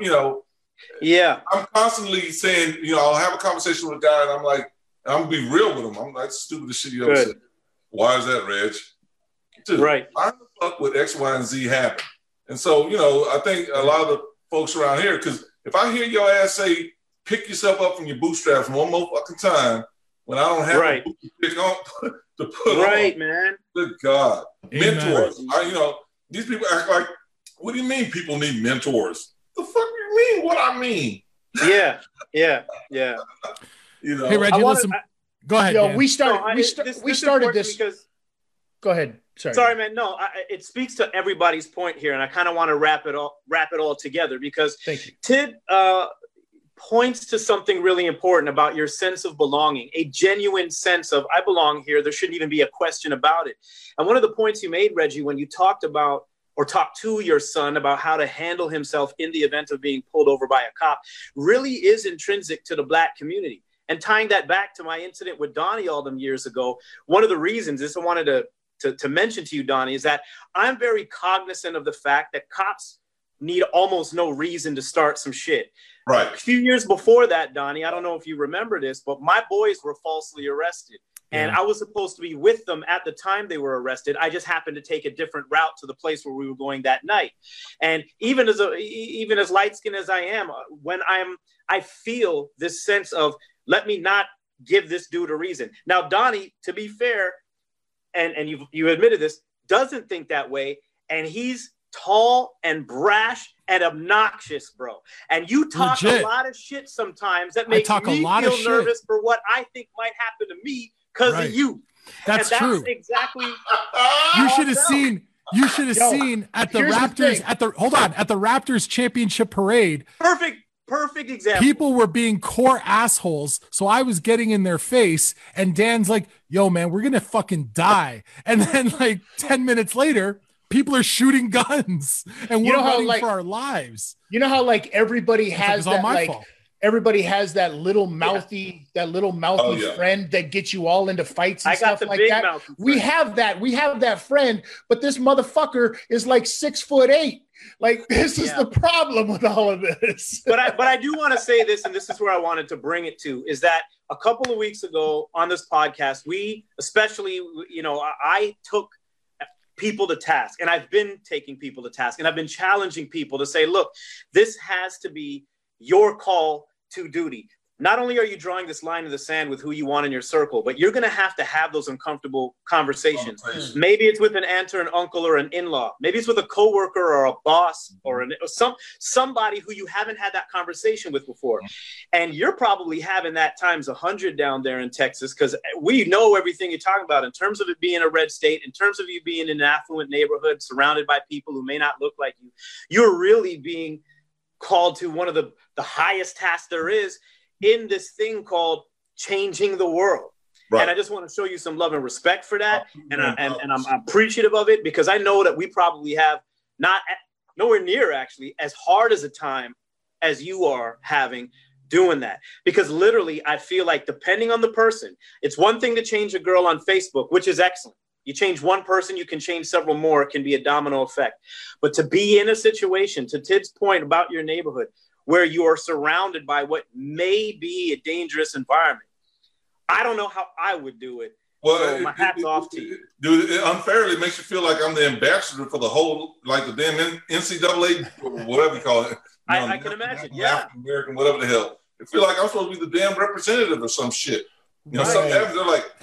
constantly saying, you know, I'll have a conversation with a guy and I'm like, I'm going to be real with him. I'm like, stupidest shit you ever said. Why is that, Reg? Dude, why the fuck would X, Y, and Z happen? And so, you know, I think a lot of the folks around here, because if I hear your ass say, pick yourself up from your bootstraps one more fucking time, when I don't have a boot to pick on, to put on. Man. Good God. Amen. Mentors. These people act like, what do you mean people need mentors? The fuck do you mean what I mean? Yeah. You know, hey, Reggie, listen. Go ahead. Yo, we started this. Because, go ahead. Sorry, man. No, it speaks to everybody's point here, and I kind of want to wrap it all together because Tid points to something really important about your sense of belonging, a genuine sense of I belong here. There shouldn't even be a question about it. And one of the points you made, Reggie, when you talked to your son about how to handle himself in the event of being pulled over by a cop really is intrinsic to the Black community. And tying that back to my incident with Donnie all them years ago, one of the reasons I wanted to mention to you, Donnie, is that I'm very cognizant of the fact that cops need almost no reason to start some shit. Right. A few years before that, Donnie, I don't know if you remember this, but my boys were falsely arrested. And I was supposed to be with them at the time they were arrested. I just happened to take a different route to the place where we were going that night. And even as light-skinned as I am, when I feel this sense of, let me not give this dude a reason. Now, Donnie, to be fair, and you admitted this, doesn't think that way. And he's tall and brash and obnoxious, bro. And you talk a lot of shit sometimes that makes me feel nervous for what I think might happen to me because of you. That's true. Exactly. You should have seen at the Raptors at the Raptors championship parade. Perfect example. People were being core assholes, so I was getting in their face, and Dan's like, yo, man, we're going to fucking die. And then, like, 10 minutes later, people are shooting guns, and we're running for our lives. You know how, like, everybody has that, like, everybody has that little mouthy, friend that gets you all into fights and stuff like that. We have that friend, but this motherfucker is like 6'8". Like, this is the problem with all of this. But I do want to say this, and this is where I wanted to bring it to, is that a couple of weeks ago on this podcast, I took people to task, and I've been taking people to task, and I've been challenging people to say, look, this has to be your call to duty. not only are you drawing this line in the sand with who you want in your circle, but you're going to have those uncomfortable conversations. Maybe it's with an aunt or an uncle or an in-law. Maybe it's with a coworker or a boss or somebody who you haven't had that conversation with before. And you're probably having that times 100 down there in Texas, because we know everything you're talking about in terms of it being a red state, in terms of you being in an affluent neighborhood surrounded by people who may not look like you. You're really being called to one of the highest tasks there is in this thing called changing the world. Right. And I just want to show you some love and respect for that. And I'm appreciative of it, because I know that we probably have nowhere near actually as hard as a time as you are having doing that. Because literally, I feel like depending on the person, it's one thing to change a girl on Facebook, which is excellent. You change one person, you can change several more. It can be a domino effect. But to be in a situation, to Tid's point about your neighborhood, where you are surrounded by what may be a dangerous environment, I don't know how I would do it. Well, so my hat's off to you. Dude, it unfairly makes you feel like I'm the ambassador for the whole, like the damn NCAA, or whatever you call it. I can imagine, yeah. American, whatever the hell. I feel like I'm supposed to be the damn representative or some shit. You know, something happens, they're like,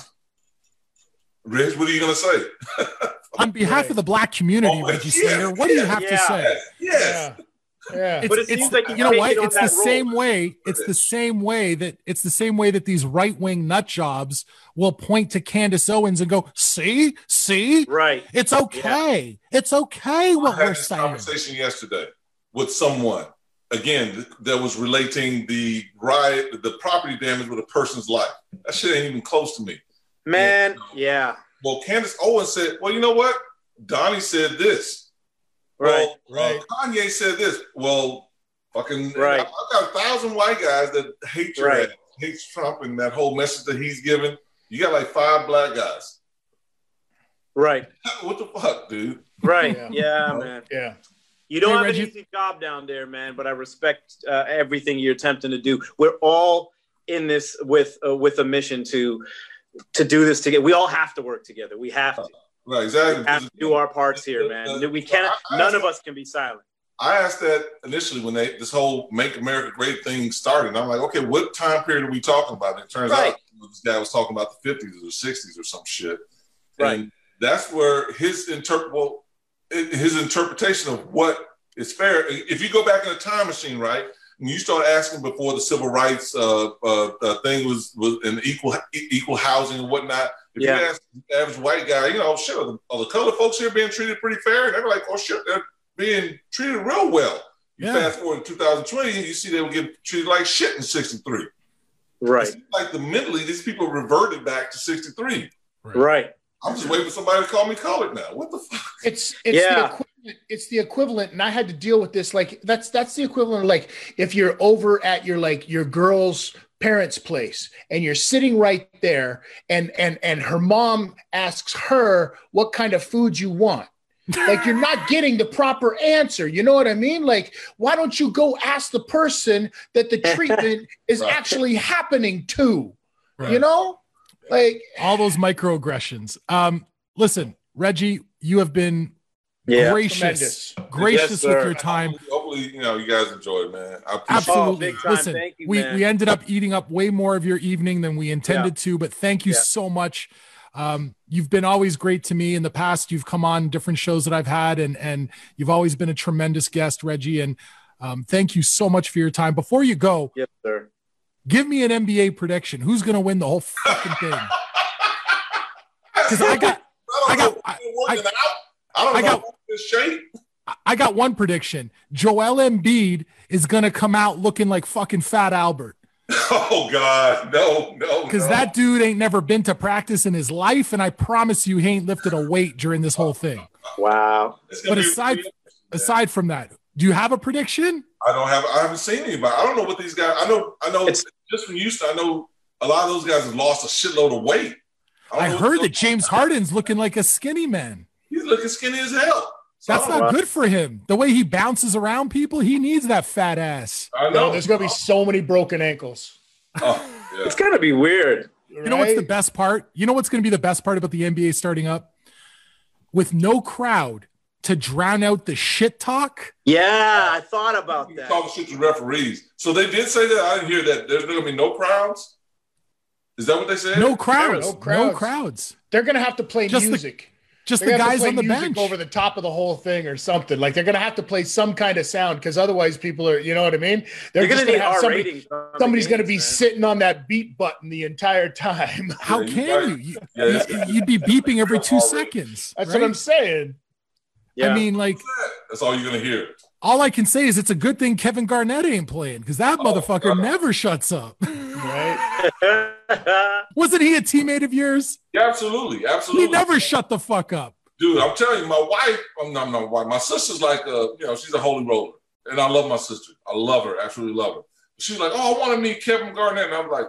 Rich, what are you going to say? On behalf of the black community, Reggie Slater, what do you have to say? Yes. Yeah. But it seems like you know what? It's the same way. It's the same way that these right-wing nut jobs will point to Candace Owens and go, see, right? It's okay. Yeah. It's okay what we're saying. I had this conversation yesterday with someone, again, that was relating the riot, the property damage with a person's life. That shit ain't even close to me. Man, yeah. Well, Candace Owens said, well, you know what? Donnie said this. Right, well, Kanye said this. Well, fucking, right. I've got 1,000 white guys that hate your ass, hates Trump and that whole message that he's given. You got like 5 black guys. Right. What the fuck, dude? Right. Yeah, man. Yeah. You don't have an easy job down there, man, but I respect everything you're attempting to do. We're all in this with a mission to do this together. We all have to work together. We have to. Right, exactly. We have to do our parts here, man. We cannot. None of us can be silent. I asked that initially when this whole "Make America Great" thing started. And I'm like, okay, what time period are we talking about? And it turns out this guy was talking about the 50s or 60s or some shit. Right. And that's where his interpretation of what is fair. If you go back in a time machine, right, and you start asking before the civil rights thing was in equal housing and whatnot. If you ask the average white guy, you know, shit, are the colored folks here being treated pretty fair? And they're like, oh shit, they're being treated real well. You fast forward to 2020, you see they were getting treated like shit in 63. Right. It's like mentally, these people reverted back to 63. Right. I'm just waiting for somebody to call me colored now. What the fuck? It's the equivalent, and I had to deal with this. Like that's the equivalent of like if you're over at your girl's parents' place and you're sitting right there, and her mom asks her what kind of food you want. Like you're not getting the proper answer. You know what I mean? Like, why don't you go ask the person that the treatment is actually happening to? Right. You know? Like all those microaggressions. Listen, Reggie, you have been gracious with your time. Hopefully, you know, you guys enjoy it, man. Absolutely. Listen, thank you, we ended up eating up way more of your evening than we intended to, but thank you so much. You've been always great to me in the past. You've come on different shows that I've had, and you've always been a tremendous guest, Reggie. And thank you so much for your time. Before you go, yes, sir. Give me an NBA prediction. Who's going to win the whole fucking thing? Because I got one prediction. Joel Embiid is going to come out looking like fucking Fat Albert. Oh, God. No. Because that dude ain't never been to practice in his life, and I promise you he ain't lifted a weight during this whole thing. Wow. But aside from that, do you have a prediction? I haven't seen anybody. I don't know what these guys. I know. It's just from Houston. I know a lot of those guys have lost a shitload of weight. I heard that James Harden's looking like a skinny man. He's looking skinny as hell. So that's not good for him. The way he bounces around people, he needs that fat ass. I know. There's gonna be so many broken ankles. It's gonna be weird. You know what's the best part? You know what's gonna be the best part about the NBA starting up? With no crowd, to drown out the shit talk. Yeah, I thought about that. Talking shit to referees. So they did say that. I didn't hear that. There's going to be no crowds. Is that what they said? No crowds. No crowds. They're going to have to play music. Just the guys on the bench over the top of the whole thing or something. Like they're going to have to play some kind of sound because otherwise people are, you know what I mean? They're going to have somebody's going to be sitting on that beat button the entire time. How can you? You'd be beeping every 2 seconds. That's what I'm saying. Yeah. I mean, like that's all you're going to hear. All I can say is it's a good thing Kevin Garnett ain't playing because that motherfucker never shuts up. Right? Wasn't he a teammate of yours? Yeah, absolutely. He never shut the fuck up. Dude, I'm telling you, my wife, I'm not my wife. My sister's like, she's a holy roller. And I love my sister. I love her, absolutely love her. She's like, oh, I want to meet Kevin Garnett. And I'm like,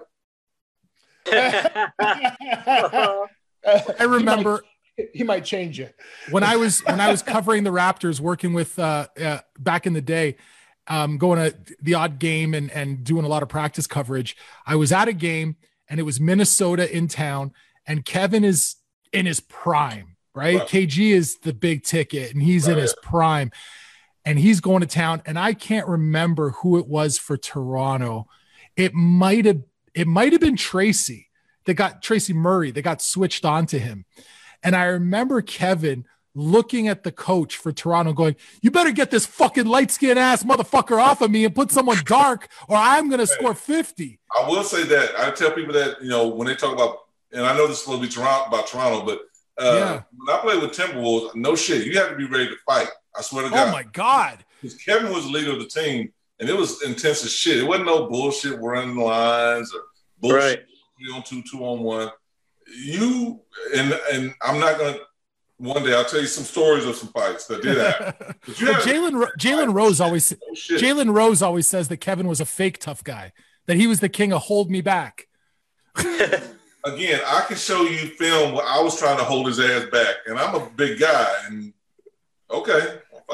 I remember. He might change you. When I was covering the Raptors, working with back in the day, going to the odd game and doing a lot of practice coverage, I was at a game and it was Minnesota in town, and Kevin is in his prime, right? KG is the big ticket, and he's in his prime, and he's going to town. And I can't remember who it was for Toronto. It might have been Tracy Murray. They got switched on to him. And I remember Kevin looking at the coach for Toronto going, you better get this fucking light-skinned ass motherfucker off of me and put someone dark or I'm going to score 50. I will say that. I tell people that, when they talk about, and I know this is supposed to be about Toronto, but when I played with Timberwolves, no shit, you have to be ready to fight. I swear to God. Oh, my God. Because Kevin was the leader of the team, and it was intense as shit. It wasn't no bullshit running lines or bullshit 3-on-2, 2-on-1. You and I'm not gonna. One day I'll tell you some stories of some fights that did happen. Jalen Rose always says that Kevin was a fake tough guy, that he was the king of hold me back. Again, I can show you film where I was trying to hold his ass back, and I'm a big guy. And okay,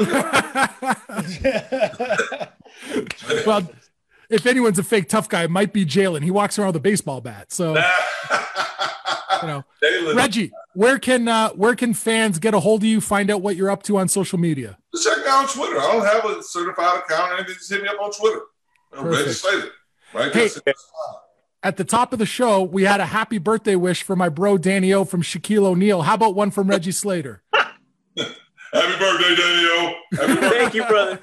well, if anyone's a fake tough guy, it might be Jalen. He walks around with a baseball bat, so. Reggie, where can fans get a hold of you, find out what you're up to on social media? Just check me out on Twitter. I don't have a certified account or anything. Just hit me up on Twitter. Reggie Slater. Right? Hey, at the top of the show, we had a happy birthday wish for my bro Danny O from Shaquille O'Neal. How about one from Reggie Slater? Happy birthday, Danny O. Thank you, brother.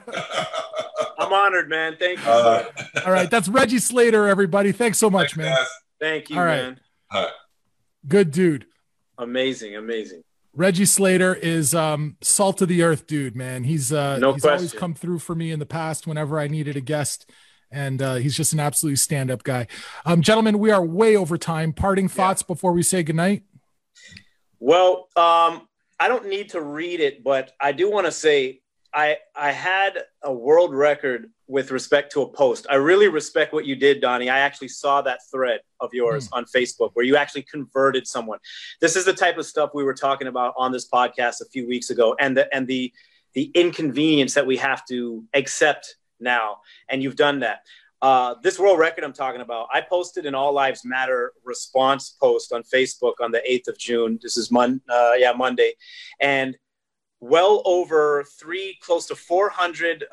I'm honored, man. Thank you. All right, that's Reggie Slater, everybody. Thanks so much, man. Guys. Thank you, all right. man. All right. Good dude. Amazing. Reggie Slater is salt of the earth dude, man. He's always come through for me in the past whenever I needed a guest, and he's just an absolute stand-up guy. Gentlemen, we are way over time. Parting thoughts before we say goodnight? Well, I don't need to read it, but I do want to say I had a world record with respect to a post. I really respect what you did, Donnie. I actually saw that thread of yours on Facebook where you actually converted someone. This is the type of stuff we were talking about on this podcast a few weeks ago, and the inconvenience that we have to accept now. And you've done that. This world record I'm talking about, I posted an All Lives Matter response post on Facebook on the 8th of June. This is Monday. And well over close to 400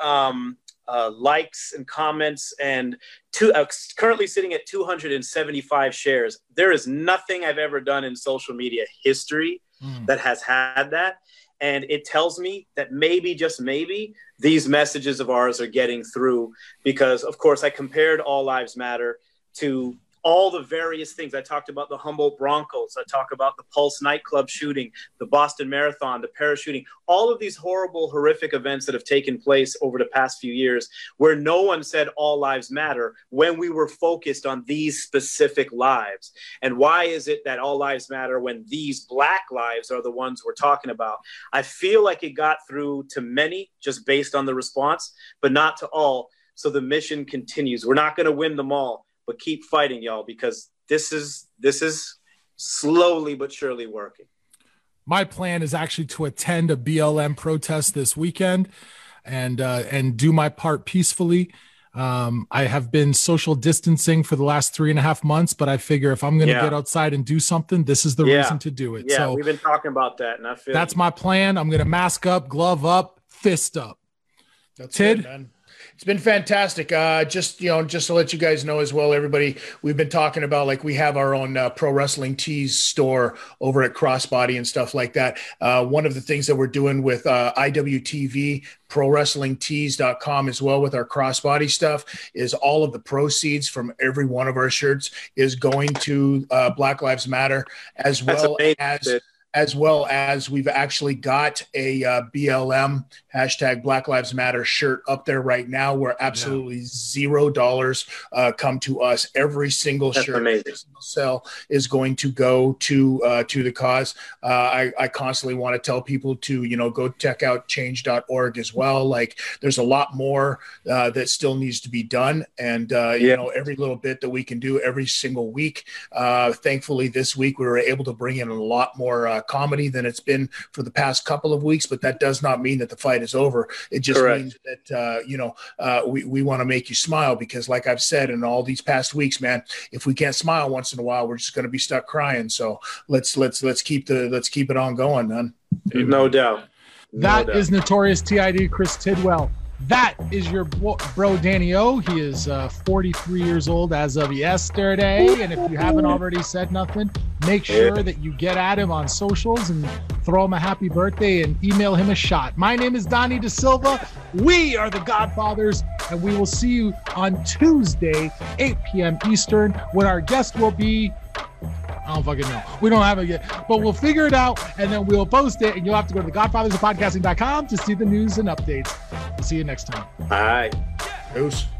likes and comments, and currently sitting at 275 shares. There is nothing I've ever done in social media history that has had that. And it tells me that maybe, just maybe, these messages of ours are getting through because, of course, I compared All Lives Matter to all the various things. I talked about the Humboldt Broncos. I talk about the Pulse nightclub shooting, the Boston Marathon, the parachuting, all of these horrible, horrific events that have taken place over the past few years where no one said all lives matter when we were focused on these specific lives. And why is it that all lives matter when these Black lives are the ones we're talking about? I feel like it got through to many just based on the response, but not to all. So the mission continues. We're not going to win them all, but keep fighting, y'all, because this is slowly but surely working. My plan is actually to attend a BLM protest this weekend and do my part peacefully. I have been social distancing for the last 3.5 months, but I figure if I'm going to get outside and do something, this is the reason to do it. Yeah, so we've been talking about that, and I feel that's my plan. I'm going to mask up, glove up, fist up. That's Tid? good, man. It's been fantastic. Just to let you guys know as well, everybody, we've been talking about, like, we have our own Pro Wrestling Tees store over at Crossbody and stuff like that. One of the things that we're doing with IWTV, ProWrestlingTees.com as well, with our Crossbody stuff, is all of the proceeds from every one of our shirts is going to Black Lives Matter, as well as we've actually got a BLM hashtag Black Lives Matter shirt up there right now, where absolutely $0 come to us. Every single shirt, every single sell is going to go to the cause. I constantly want to tell people to, go check out change.org as well. Like, there's a lot more that still needs to be done. And, every little bit that we can do every single week. Thankfully, this week we were able to bring in a lot more comedy than it's been for the past couple of weeks, but that does not mean that the fight is over. It just means that we want to make you smile, because, like I've said in all these past weeks, man, if we can't smile once in a while, we're just going to be stuck crying. So let's keep it on going, man. No doubt. That is Notorious TID Chris Tidwell. That is your bro Danny O. He is 43 years old as of yesterday. And if you haven't already said nothing, make sure that you get at him on socials and throw him a happy birthday and email him a shot. My name is Donnie De Silva. We are the Godfathers, and we will see you on Tuesday, 8 p.m. Eastern, when our guest will be... I don't fucking know. We don't have it yet, but we'll figure it out, and then we'll post it, and you'll have to go to thegodfathersofpodcasting.com to see the news and updates. We'll see you next time. All right. Peace.